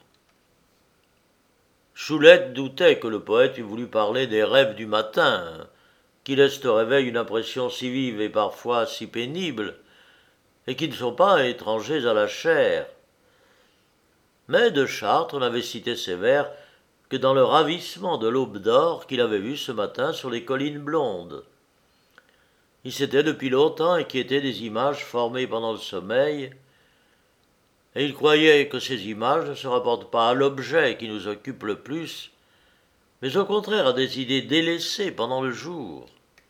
Choulette doutait que le poète eût voulu parler des rêves du matin, qui laissent au réveil une impression si vive et parfois si pénible, et qui ne sont pas étrangers à la chair. Mais de Chartres n'avait cité ces vers que dans le ravissement de l'aube d'or qu'il avait vue ce matin sur les collines blondes. Il s'était depuis longtemps inquiété des images formées pendant le sommeil, et il croyait que ces images ne se rapportent pas à l'objet qui nous occupe le plus, mais au contraire à des idées délaissées pendant le jour.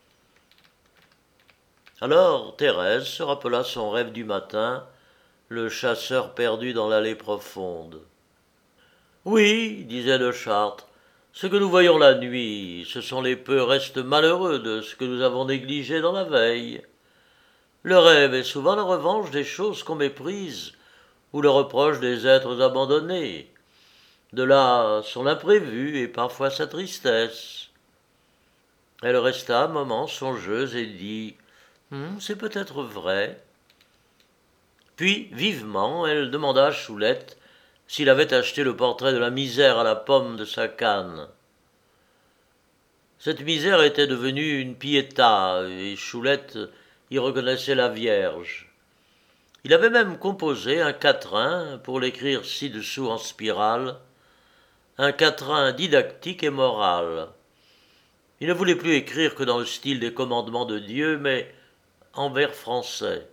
Alors Thérèse se rappela son rêve du matin, le chasseur perdu dans l'allée profonde. Oui, disait de Chartres, ce que nous voyons la nuit, ce sont les peu restes malheureux de ce que nous avons négligé dans la veille. Le rêve est souvent la revanche des choses qu'on méprise, ou le reproche des êtres abandonnés. De là son imprévu et parfois sa tristesse. Elle resta un moment songeuse et dit Hum, c'est peut-être vrai. Puis, vivement, elle demanda à Choulette s'il avait acheté le portrait de la misère à la pomme de sa canne. Cette misère était devenue une pietà, et Choulette y reconnaissait la Vierge. Il avait même composé un quatrain pour l'écrire ci-dessous en spirale, un quatrain didactique et moral. Il ne voulait plus écrire que dans le style des commandements de Dieu, mais en vers français.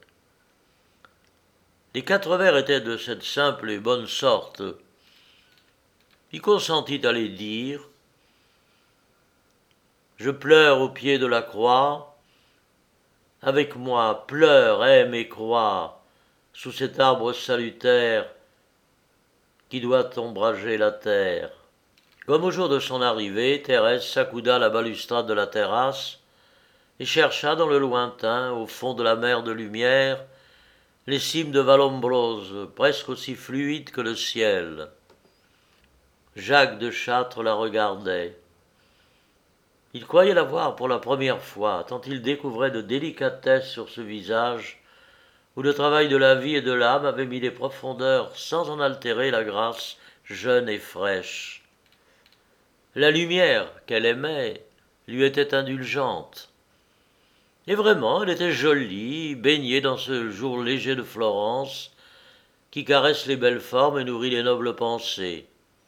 Les quatre vers étaient de cette simple et bonne sorte. Il consentit à les dire. Je pleure au pied de la croix. Avec moi, pleure, aime et crois, sous cet arbre salutaire qui doit ombrager la terre. Comme au jour de son arrivée, Thérèse s'accouda à la balustrade de la terrasse et chercha dans le lointain, au fond de la mer de lumière, les cimes de Vallombrosa, presque aussi fluides que le ciel. Jacques de Chartres la regardait. Il croyait la voir pour la première fois, tant il découvrait de délicatesse sur ce visage, où le travail de la vie et de l'âme avait mis des profondeurs sans en altérer la grâce jeune et fraîche. La lumière qu'elle aimait lui était indulgente. Et vraiment, elle était jolie, baignée dans ce jour léger de Florence, qui caresse les belles formes et nourrit les nobles pensées.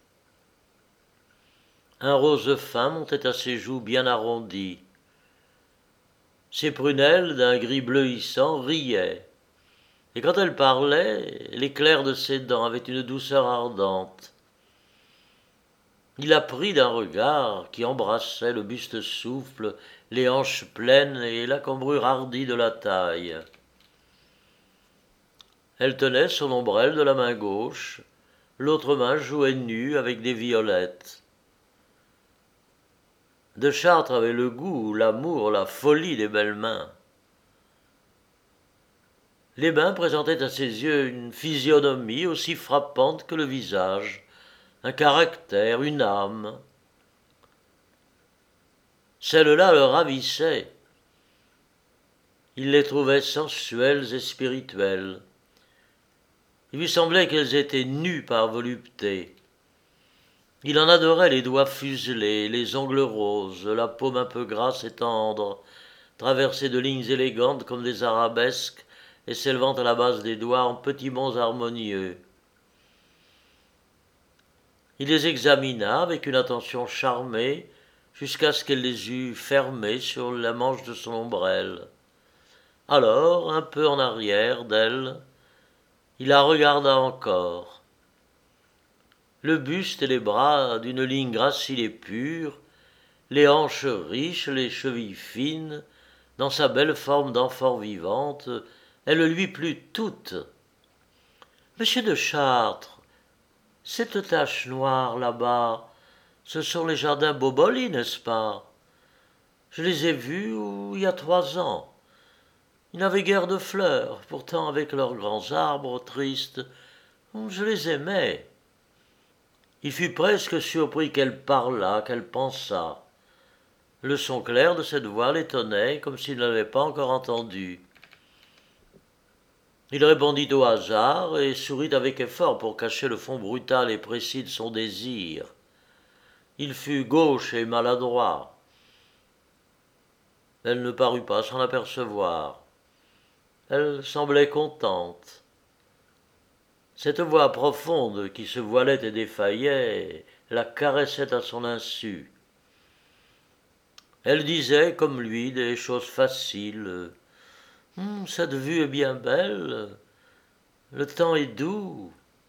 Un rose fin montait à ses joues bien arrondies. Ses prunelles, d'un gris bleuissant, riaient. Et quand elle parlait, l'éclair de ses dents avait une douceur ardente. Il la prit d'un regard qui embrassait le buste souple, les hanches pleines et la cambrure hardie de la taille. Elle tenait son ombrelle de la main gauche, l'autre main jouait nue avec des violettes. De Chartres avait le goût, l'amour, la folie des belles mains. Les mains présentaient à ses yeux une physionomie aussi frappante que le visage, un caractère, une âme. Celles-là le ravissaient. Il les trouvait sensuelles et spirituelles. Il lui semblait qu'elles étaient nues par volupté. Il en adorait les doigts fuselés, les ongles roses, la paume un peu grasse et tendre, traversée de lignes élégantes comme des arabesques et s'élevant à la base des doigts en petits monts harmonieux. Il les examina avec une attention charmée jusqu'à ce qu'elle les eût fermés sur la manche de son ombrelle. Alors, un peu en arrière d'elle, il la regarda encore. Le buste et les bras d'une ligne gracile et pure, les hanches riches, les chevilles fines, dans sa belle forme d'enfant vivante, elle lui plut toute. « Monsieur de Chartres, cette tache noire là-bas, ce sont les jardins Boboli, n'est-ce pas? Je les ai vus il y a trois ans. Ils n'avaient guère de fleurs, pourtant avec leurs grands arbres tristes, Je les aimais. Il fut presque surpris qu'elle parlât, qu'elle pensât. Le son clair de cette voix l'étonnait, comme s'il ne l'avait pas encore entendue. Il répondit au hasard et sourit avec effort pour cacher le fond brutal et précis de son désir. Il fut gauche et maladroit. Elle ne parut pas s'en apercevoir. Elle semblait contente. Cette voix profonde qui se voilait et défaillait la caressait à son insu. Elle disait, comme lui, des choses faciles. Hum, cette vue est bien belle. Le temps est doux.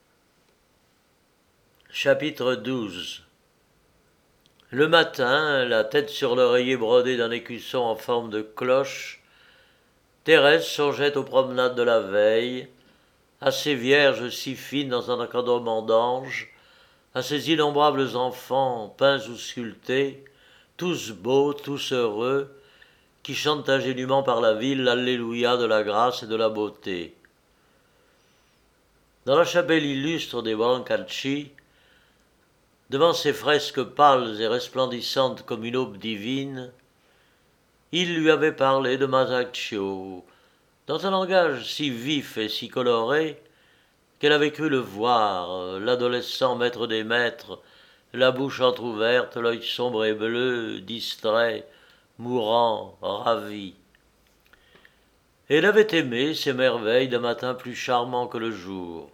Chapitre douze. Le matin, la tête sur l'oreiller brodée d'un écusson en forme de cloche, Thérèse songeait aux promenades de la veille, à ces vierges si fines dans un encadrement d'ange, à ces innombrables enfants peints ou sculptés, tous beaux, tous heureux, qui chantent ingénument par la ville l'Alléluia de la grâce et de la beauté. Dans la chapelle illustre des Brancacci, devant ces fresques pâles et resplendissantes comme une aube divine, il lui avait parlé de Masaccio, dans un langage si vif et si coloré qu'elle avait cru le voir, l'adolescent maître des maîtres, la bouche entr'ouverte, l'œil sombre et bleu, distrait, mourant, ravi. Et elle avait aimé ces merveilles d'un matin plus charmant que le jour.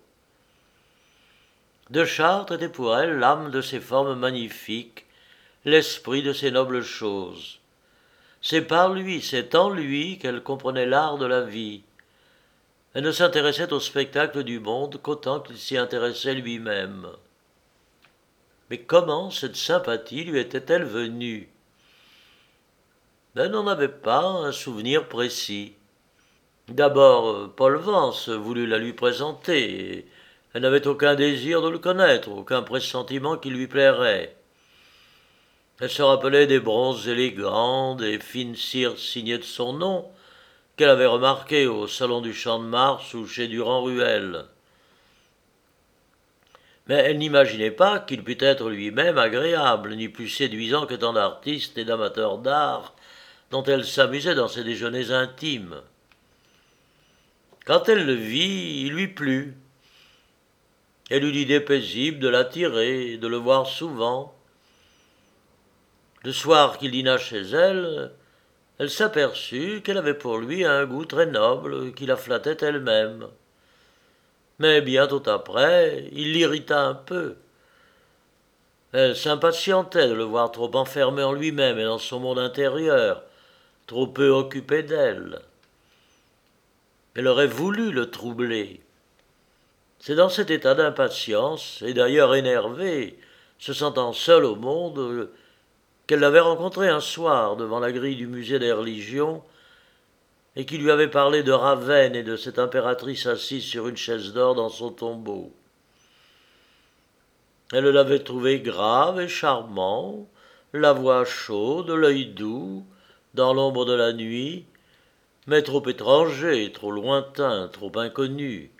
De Chartres était pour elle l'âme de ces formes magnifiques, l'esprit de ces nobles choses. C'est par lui, c'est en lui qu'elle comprenait l'art de la vie. Elle ne s'intéressait au spectacle du monde qu'autant qu'il s'y intéressait lui-même. Mais comment cette sympathie lui était-elle venue? Elle n'en avait pas un souvenir précis. D'abord, Paul Vance voulut la lui présenter, et elle n'avait aucun désir de le connaître, aucun pressentiment qui lui plairait. Elle se rappelait des bronzes élégants, des fines cires signées de son nom, qu'elle avait remarquées au salon du Champ de Mars ou chez Durand-Ruel. Mais elle n'imaginait pas qu'il pût être lui-même agréable, ni plus séduisant que tant d'artistes et d'amateurs d'art dont elle s'amusait dans ses déjeuners intimes. Quand elle le vit, il lui plut. Elle eut l'idée paisible de l'attirer, de le voir souvent. Le soir qu'il dîna chez elle, elle s'aperçut qu'elle avait pour lui un goût très noble qui la flattait elle-même. Mais bientôt après, il l'irrita un peu. Elle s'impatientait de le voir trop enfermé en lui-même et dans son monde intérieur, trop peu occupé d'elle. Elle aurait voulu le troubler. C'est dans cet état d'impatience, et d'ailleurs énervée, se sentant seule au monde, qu'elle l'avait rencontré un soir devant la grille du musée des religions, et qui lui avait parlé de Ravenne et de cette impératrice assise sur une chaise d'or dans son tombeau. Elle l'avait trouvé grave et charmant, la voix chaude, l'œil doux, dans l'ombre de la nuit, mais trop étranger, trop lointain, trop inconnu.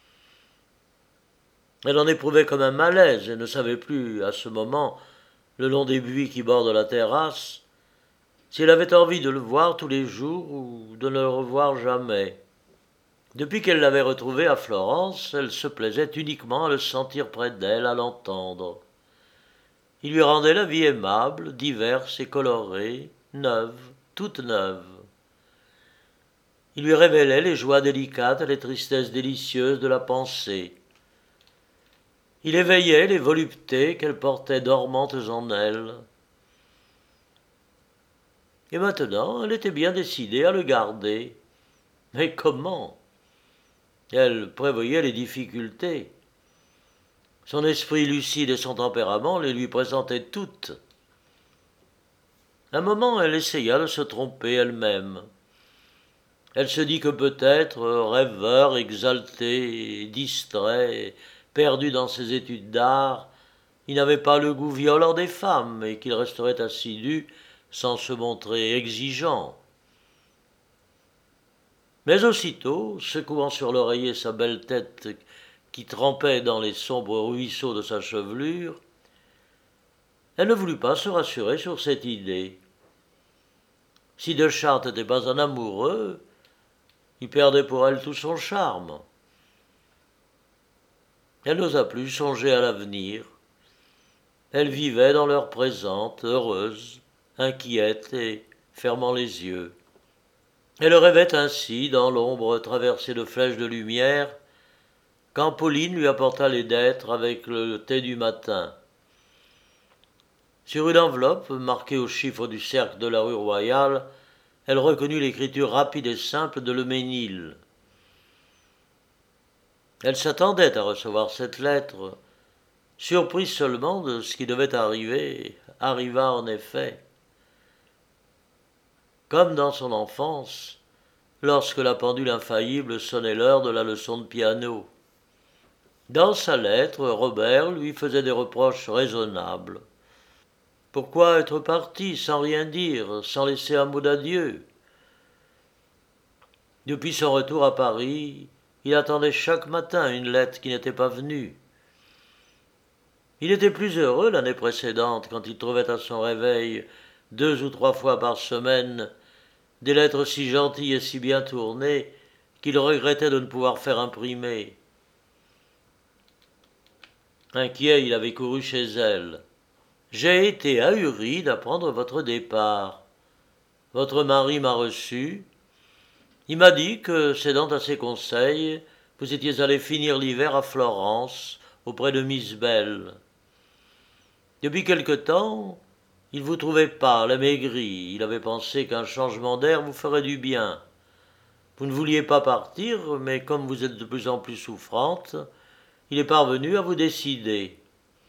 Elle en éprouvait comme un malaise et ne savait plus, à ce moment, le long des buis qui bordent la terrasse, si elle avait envie de le voir tous les jours ou de ne le revoir jamais. Depuis qu'elle l'avait retrouvé à Florence, elle se plaisait uniquement à le sentir près d'elle, à l'entendre. Il lui rendait la vie aimable, diverse et colorée, neuve, toute neuve. Il lui révélait les joies délicates, les tristesses délicieuses de la pensée. Il éveillait les voluptés qu'elle portait dormantes en elle. Et maintenant, elle était bien décidée à le garder. Mais comment? Elle prévoyait les difficultés. Son esprit lucide et son tempérament les lui présentaient toutes. Un moment, elle essaya de se tromper elle-même. Elle se dit que peut-être, rêveur, exalté, distrait, perdu dans ses études d'art, il n'avait pas le goût violent des femmes et qu'il resterait assidu sans se montrer exigeant. Mais aussitôt, secouant sur l'oreiller sa belle tête qui trempait dans les sombres ruisseaux de sa chevelure, elle ne voulut pas se rassurer sur cette idée. Si de Chartres n'était pas un amoureux, il perdait pour elle tout son charme. Elle n'osa plus songer à l'avenir. Elle vivait dans l'heure présente, heureuse, inquiète et fermant les yeux. Elle rêvait ainsi, dans l'ombre traversée de flèches de lumière, quand Pauline lui apporta les lettres avec le thé du matin. Sur une enveloppe, marquée au chiffre du cercle de la rue Royale, elle reconnut l'écriture rapide et simple de Leménil. Elle s'attendait à recevoir cette lettre. Surprise seulement de ce qui devait arriver, arriva en effet. Comme dans son enfance, lorsque la pendule infaillible sonnait l'heure de la leçon de piano. Dans sa lettre, Robert lui faisait des reproches raisonnables. Pourquoi être parti sans rien dire, sans laisser un mot d'adieu? Depuis son retour à Paris, il attendait chaque matin une lettre qui n'était pas venue. Il était plus heureux l'année précédente quand il trouvait à son réveil, deux ou trois fois par semaine, des lettres si gentilles et si bien tournées qu'il regrettait de ne pouvoir faire imprimer. Inquiet, il avait couru chez elle. « J'ai été ahuri d'apprendre votre départ. Votre mari m'a reçu. Il m'a dit que, cédant à ses conseils, vous étiez allé finir l'hiver à Florence, auprès de Miss Bell. Depuis quelque temps, il vous trouvait pâle, amaigri. Il avait pensé qu'un changement d'air vous ferait du bien. Vous ne vouliez pas partir, mais comme vous êtes de plus en plus souffrante, il est parvenu à vous décider.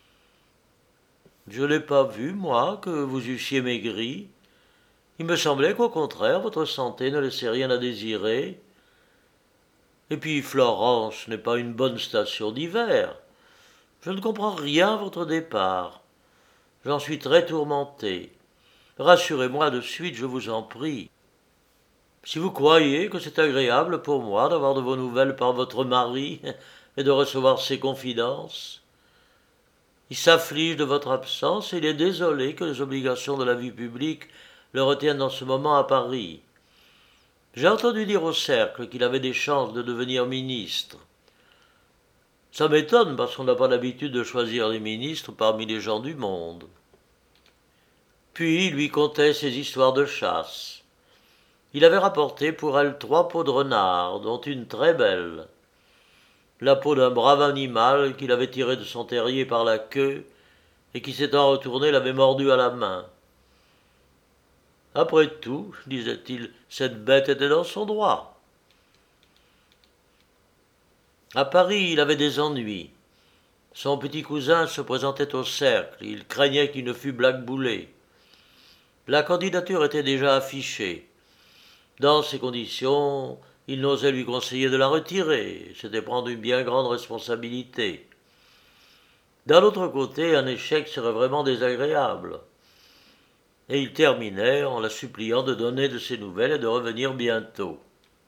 Je n'ai pas vu, moi, que vous eussiez maigri. Il me semblait qu'au contraire, votre santé ne laissait rien à désirer. Et puis Florence n'est pas une bonne station d'hiver. Je ne comprends rien à votre départ. J'en suis très tourmenté. Rassurez-moi de suite, je vous en prie. Si vous croyez que c'est agréable pour moi d'avoir de vos nouvelles par votre mari et de recevoir ses confidences, il s'afflige de votre absence et il est désolé que les obligations de la vie publique le retiennent en ce moment à Paris. J'ai entendu dire au cercle qu'il avait des chances de devenir ministre. Ça m'étonne parce qu'on n'a pas l'habitude de choisir les ministres parmi les gens du monde. » Puis il lui contait ses histoires de chasse. Il avait rapporté pour elle trois peaux de renard, dont une très belle. La peau d'un brave animal qu'il avait tiré de son terrier par la queue et qui, s'étant retourné, l'avait mordu à la main. Après tout, disait-il, cette bête était dans son droit. À Paris, il avait des ennuis. Son petit cousin se présentait au cercle. Il craignait qu'il ne fût blackboulé. La candidature était déjà affichée. Dans ces conditions, il n'osait lui conseiller de la retirer. C'était prendre une bien grande responsabilité. D'un autre côté, un échec serait vraiment désagréable. Et il terminait en la suppliant de donner de ses nouvelles et de revenir bientôt.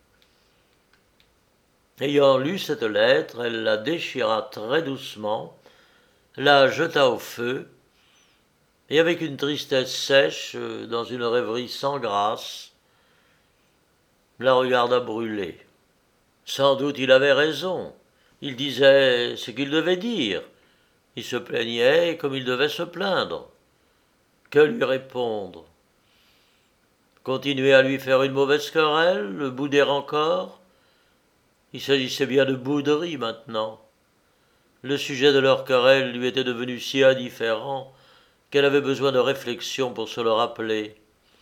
Ayant lu cette lettre, elle la déchira très doucement, la jeta au feu, et avec une tristesse sèche, dans une rêverie sans grâce, la regarda brûler. Sans doute il avait raison. Il disait ce qu'il devait dire. Il se plaignait comme il devait se plaindre. Que lui répondre? Continuer à lui faire une mauvaise querelle, le bouder encore? Il s'agissait bien de bouderie maintenant. Le sujet de leur querelle lui était devenu si indifférent qu'elle avait besoin de réflexion pour se le rappeler.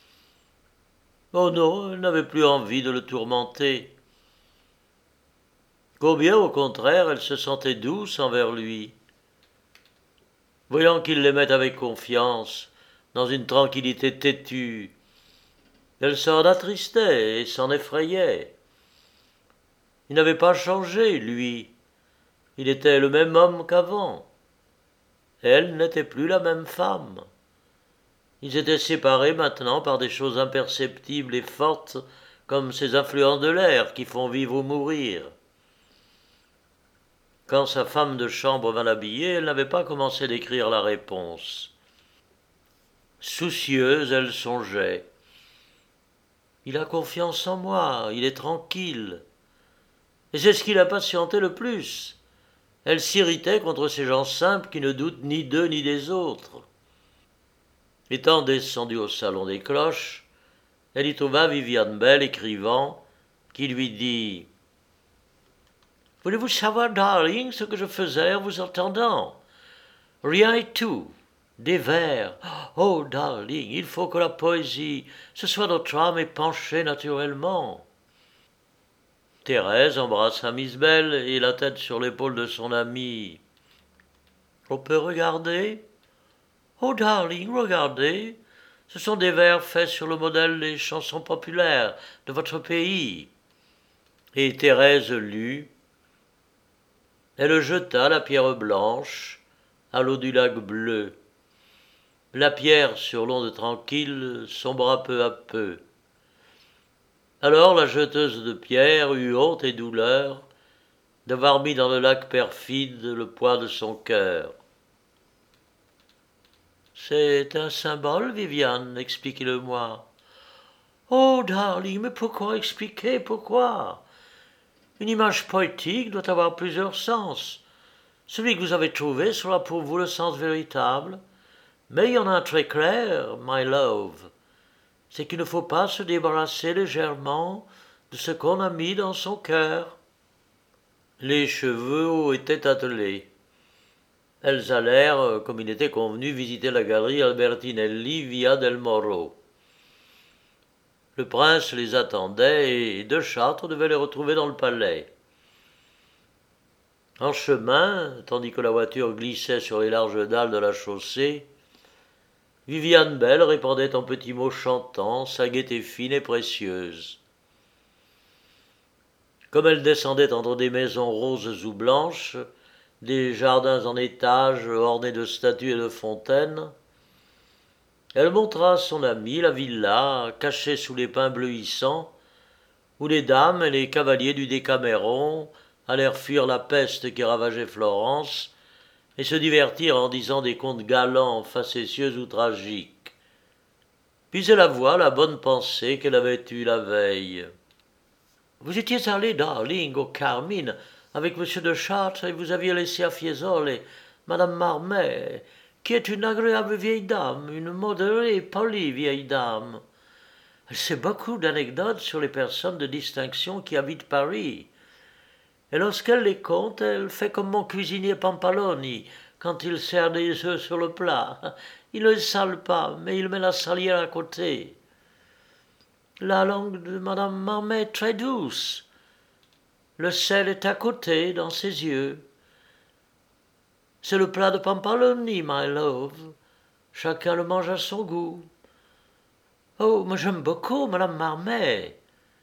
Oh non, elle n'avait plus envie de le tourmenter. Combien, au contraire, elle se sentait douce envers lui. Voyant qu'il l'aimait avec confiance, dans une tranquillité têtue, elle s'en attristait et s'en effrayait. Il n'avait pas changé, lui. Il était le même homme qu'avant. Elle n'était plus la même femme. Ils étaient séparés maintenant par des choses imperceptibles et fortes comme ces influences de l'air qui font vivre ou mourir. Quand sa femme de chambre vint l'habiller, elle n'avait pas commencé d'écrire la réponse. Soucieuse, elle songeait. Il a confiance en moi, il est tranquille. Et c'est ce qui la patientait le plus. Elle s'irritait contre ces gens simples qui ne doutent ni d'eux ni des autres. Étant descendue au salon des cloches, elle y trouva Viviane Bell écrivant, qui lui dit « Voulez-vous savoir, darling, ce que je faisais en vous entendant ? Rien et tout. Des vers. Oh, darling, il faut que la poésie, ce soit notre âme épanchée naturellement. » Thérèse embrassa Miss Bell et la tête sur l'épaule de son amie. « On peut regarder ? » ?»« Oh, darling, regardez. Ce sont des vers faits sur le modèle des chansons populaires de votre pays. » Et Thérèse lut. Elle jeta la pierre blanche à l'eau du lac bleu. La pierre, sur l'onde tranquille, sombra peu à peu. Alors la jeteuse de pierre eut honte et douleur d'avoir mis dans le lac perfide le poids de son cœur. « C'est un symbole, Viviane, expliquez-le-moi. »« Oh, darling, mais pourquoi expliquer, pourquoi ? Une image poétique doit avoir plusieurs sens. Celui que vous avez trouvé sera pour vous le sens véritable. Mais il y en a un très clair, my love. C'est qu'il ne faut pas se débarrasser légèrement de ce qu'on a mis dans son cœur. » Les cheveux étaient attelés. Elles allèrent, comme il était convenu, visiter la galerie Albertinelli via del Moro. Le prince les attendait et De Chartres devait les retrouver dans le palais. En chemin, tandis que la voiture glissait sur les larges dalles de la chaussée, Viviane Bell répandait en petits mots chantants sa gaieté fine et précieuse. Comme elle descendait entre des maisons roses ou blanches, des jardins en étages ornés de statues et de fontaines, elle montra à son amie la villa cachée sous les pins bleuissants, où les dames et les cavaliers du Décaméron allèrent fuir la peste qui ravageait Florence et se divertir en disant des contes galants, facétieux ou tragiques. Puis elle avoua la bonne pensée qu'elle avait eue la veille. « Vous étiez allé, darling, au Carmine, avec monsieur de Chartres, et vous aviez laissé à Fiesole madame Marmet, qui est une agréable vieille dame, une modérée et polie vieille dame. Elle sait beaucoup d'anecdotes sur les personnes de distinction qui habitent Paris. Et lorsqu'elle les conte, elle fait comme mon cuisinier Pampaloni, quand il sert des œufs sur le plat. Il ne les sale pas, mais il met la salière à côté. La langue de madame Marmet est très douce. Le sel est à côté, dans ses yeux. C'est le plat de Pampaloni, my love. Chacun le mange à son goût. Oh, mais j'aime beaucoup madame Marmet.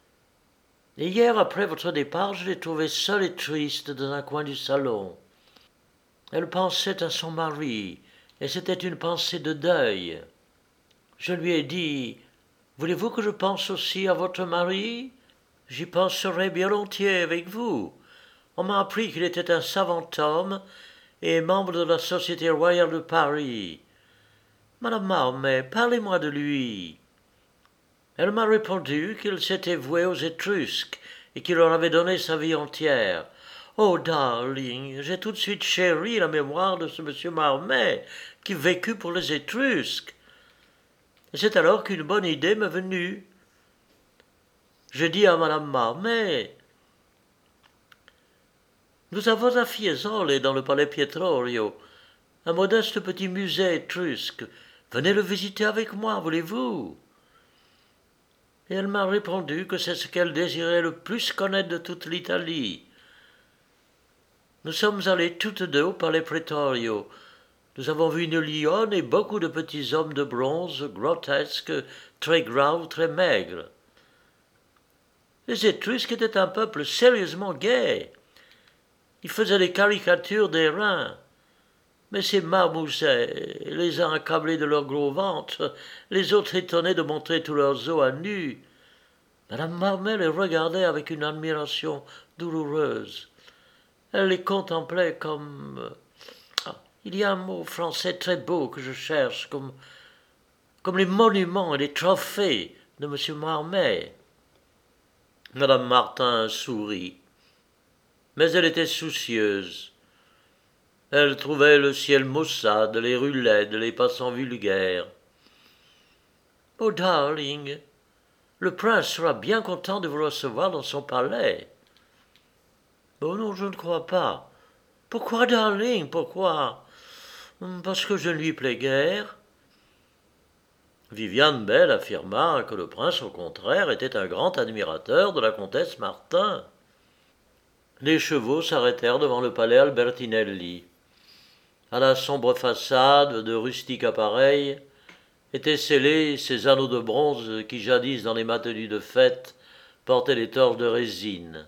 Et hier, après votre départ, je l'ai trouvée seule et triste dans un coin du salon. Elle pensait à son mari, et c'était une pensée de deuil. Je lui ai dit, « Voulez-vous que je pense aussi à votre mari ? J'y penserai bien volontiers avec vous. On m'a appris qu'il était un savant homme et membre de la Société royale de Paris. Madame Marmet, parlez-moi de lui. » Elle m'a répondu qu'il s'était voué aux Étrusques et qu'il leur avait donné sa vie entière. Oh, darling, j'ai tout de suite chéri la mémoire de ce monsieur Marmet qui vécut pour les Étrusques. Et c'est alors qu'une bonne idée m'est venue. J'ai dit à madame Marmet, « Nous avons à Fiesole, dans le palais Pietrorio, un modeste petit musée étrusque. Venez le visiter avec moi, voulez-vous ?» Et elle m'a répondu que c'est ce qu'elle désirait le plus connaître de toute l'Italie. Nous sommes allés toutes deux au palais Pretorio. Nous avons vu une lionne et beaucoup de petits hommes de bronze, grotesques, très gras ou très maigres. Les Étrusques étaient un peuple sérieusement gai. Ils faisaient des caricatures des reins. Mais ces marmousets, les uns accablés de leur gros ventre, les autres étonnés de montrer tous leurs os à nu. Madame Marmet les regardait avec une admiration douloureuse. Elle les contemplait comme... Ah, il y a un mot français très beau que je cherche, comme, comme les monuments et les trophées de M. Marmet. Madame Martin sourit, mais elle était soucieuse. Elle trouvait le ciel maussade, les rues laides, les passants vulgaires. « Oh, darling, le prince sera bien content de vous recevoir dans son palais. »« Oh non, je ne crois pas. »« Pourquoi, darling, pourquoi ?»« Parce que je ne lui plais guère. » Viviane Belle affirma que le prince, au contraire, était un grand admirateur de la comtesse Martin. Les chevaux s'arrêtèrent devant le palais Albertinelli. À la sombre façade de rustique appareil étaient scellés ces anneaux de bronze qui, jadis, dans les matenues de fête, portaient des torches de résine.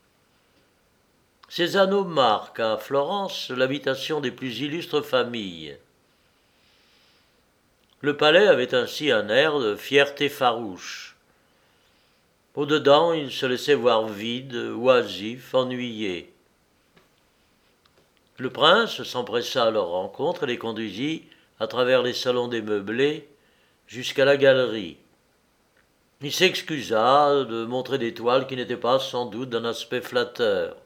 Ces anneaux marquent à Florence l'habitation des plus illustres familles. Le palais avait ainsi un air de fierté farouche. Au-dedans, il se laissait voir vide, oisif, ennuyé. Le prince s'empressa à leur rencontre et les conduisit à travers les salons démeublés jusqu'à la galerie. Il s'excusa de montrer des toiles qui n'étaient pas sans doute d'un aspect flatteur.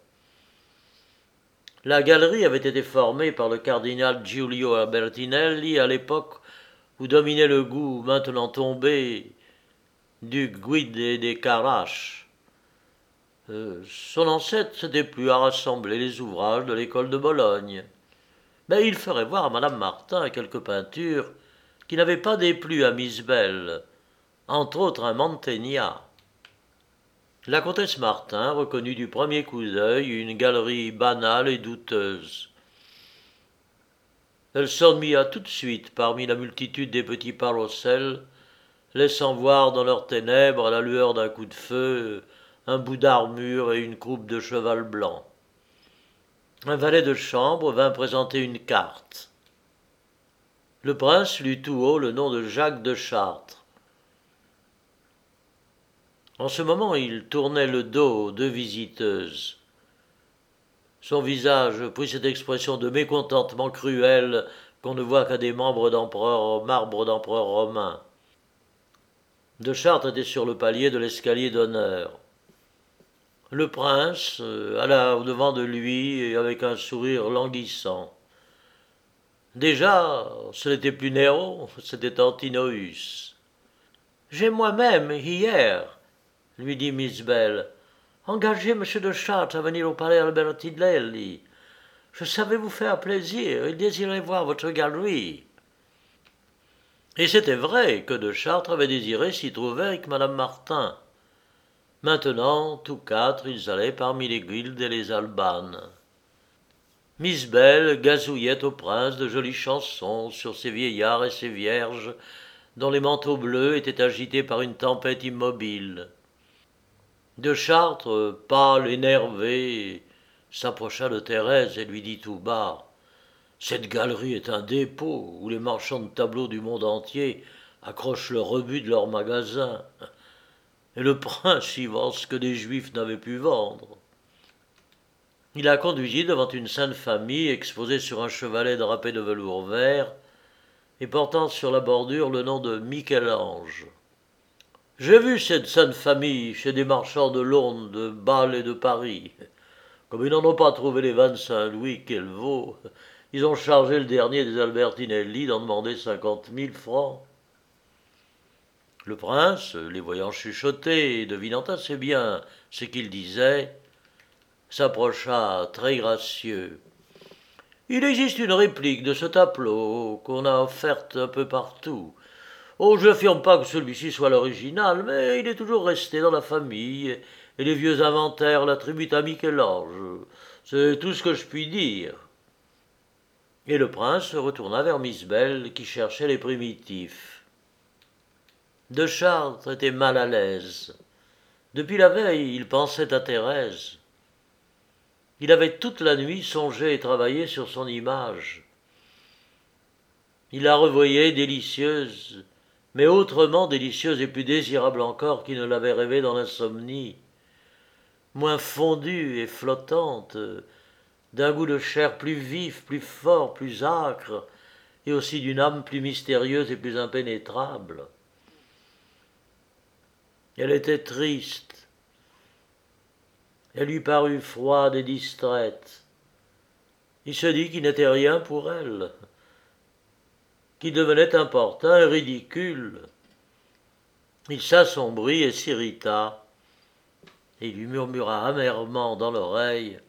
La galerie avait été formée par le cardinal Giulio Albertinelli à l'époque où dominait le goût maintenant tombé du Guide des Caraches. Euh, son ancêtre s'était plu à rassembler les ouvrages de l'école de Bologne. Mais il ferait voir à madame Martin quelques peintures qui n'avaient pas déplu à Miss Belle, entre autres un Mantegna. La comtesse Martin reconnut du premier coup d'œil une galerie banale et douteuse. Elle s'ennuya tout de suite parmi la multitude des petits parocels, laissant voir dans leurs ténèbres, à la lueur d'un coup de feu, un bout d'armure et une croupe de cheval blanc. Un valet de chambre vint présenter une carte. Le prince lut tout haut le nom de Jacques de Chartres. En ce moment, il tournait le dos aux deux visiteuses. Son visage prit cette expression de mécontentement cruel qu'on ne voit qu'à des membres d'empereurs, marbre d'empereur romain. De Chartres était sur le palier de l'escalier d'honneur. Le prince alla au-devant de lui avec un sourire languissant. Déjà, ce n'était plus Néron, c'était Antinoüs. « J'ai moi-même, hier, lui dit Miss Belle, engagé M. de Chartres à venir au palais Albertinelli. Je savais vous faire plaisir, il désirait voir votre galerie. » Et c'était vrai que de Chartres avait désiré s'y trouver avec madame Martin. Maintenant, tous quatre, ils allaient parmi les guildes et les albanes. Miss Belle gazouillait au prince de jolies chansons sur ces vieillards et ces vierges dont les manteaux bleus étaient agités par une tempête immobile. De Chartres, pâle, énervé, s'approcha de Thérèse et lui dit tout bas « Cette galerie est un dépôt où les marchands de tableaux du monde entier accrochent le rebut de leurs magasins. Et le prince y vend ce que des juifs n'avaient pu vendre. » Il la conduisit devant une sainte famille exposée sur un chevalet drapé de velours vert et portant sur la bordure le nom de Michel-Ange. « J'ai vu cette sainte famille chez des marchands de Londres, de Bâle et de Paris. Comme ils n'en ont pas trouvé les vingt-cinq louis qu'elle vaut, ils ont chargé le dernier des Albertinelli d'en demander cinquante mille francs. » Le prince, les voyant chuchoter et devinant assez bien ce qu'ils disaient, s'approcha très gracieux. « Il existe une réplique de ce tableau qu'on a offerte un peu partout. Oh, je n'affirme pas que celui-ci soit l'original, mais il est toujours resté dans la famille, et les vieux inventaires l'attribuent à Michel-Ange. C'est tout ce que je puis dire. » Et le prince se retourna vers Miss Belle, qui cherchait les primitifs. De Chartres était mal à l'aise. Depuis la veille, il pensait à Thérèse. Il avait toute la nuit songé et travaillé sur son image. Il la revoyait délicieuse, mais autrement délicieuse et plus désirable encore qu'il ne l'avait rêvée dans l'insomnie, moins fondue et flottante, d'un goût de chair plus vif, plus fort, plus âcre, et aussi d'une âme plus mystérieuse et plus impénétrable. Elle était triste. Elle lui parut froide et distraite. Il se dit qu'il n'était rien pour elle, qu'il devenait importun et ridicule. Il s'assombrit et s'irrita, et il lui murmura amèrement dans l'oreille: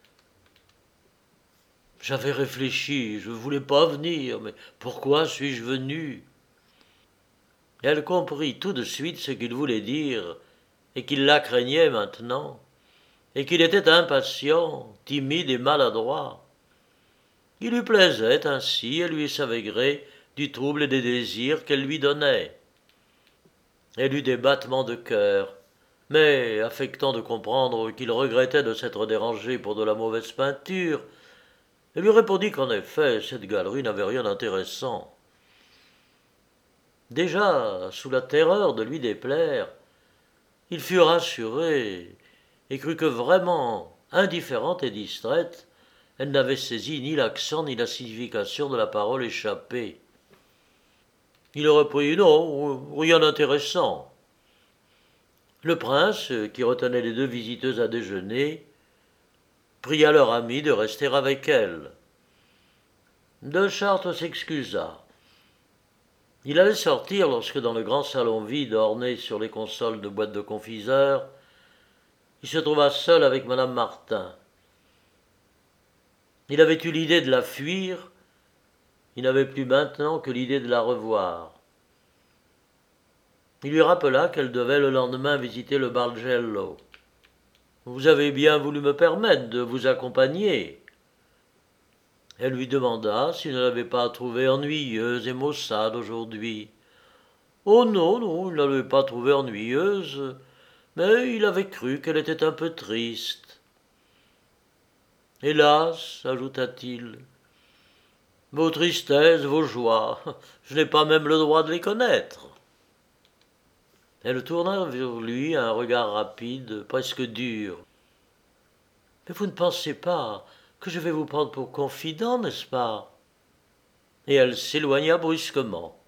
« J'avais réfléchi, je ne voulais pas venir, mais pourquoi suis-je venu ?» Elle comprit tout de suite ce qu'il voulait dire, et qu'il la craignait maintenant, et qu'il était impatient, timide et maladroit. Il lui plaisait ainsi, et lui savait gré du trouble et des désirs qu'elle lui donnait. Elle eut des battements de cœur, mais, affectant de comprendre qu'il regrettait de s'être dérangé pour de la mauvaise peinture, elle lui répondit qu'en effet, cette galerie n'avait rien d'intéressant. Déjà, sous la terreur de lui déplaire, il fut rassuré et crut que vraiment, indifférente et distraite, elle n'avait saisi ni l'accent ni la signification de la parole échappée. Il reprit: « Non, rien d'intéressant. » Le prince, qui retenait les deux visiteuses à déjeuner, pria leur ami de rester avec elle. De Chartres s'excusa. Il allait sortir lorsque, dans le grand salon vide orné sur les consoles de boîtes de confiseurs, il se trouva seul avec madame Martin. Il avait eu l'idée de la fuir, il n'avait plus maintenant que l'idée de la revoir. Il lui rappela qu'elle devait le lendemain visiter le Bargello. « Vous avez bien voulu me permettre de vous accompagner. » Elle lui demanda s'il ne l'avait pas trouvée ennuyeuse et maussade aujourd'hui. Oh non, non, il ne l'avait pas trouvée ennuyeuse, mais il avait cru qu'elle était un peu triste. « Hélas, ajouta-t-il, vos tristesses, vos joies, je n'ai pas même le droit de les connaître. » Elle tourna vers lui un regard rapide, presque dur. « Mais vous ne pensez pas que je vais vous prendre pour confident, n'est-ce pas ?» Et elle s'éloigna brusquement.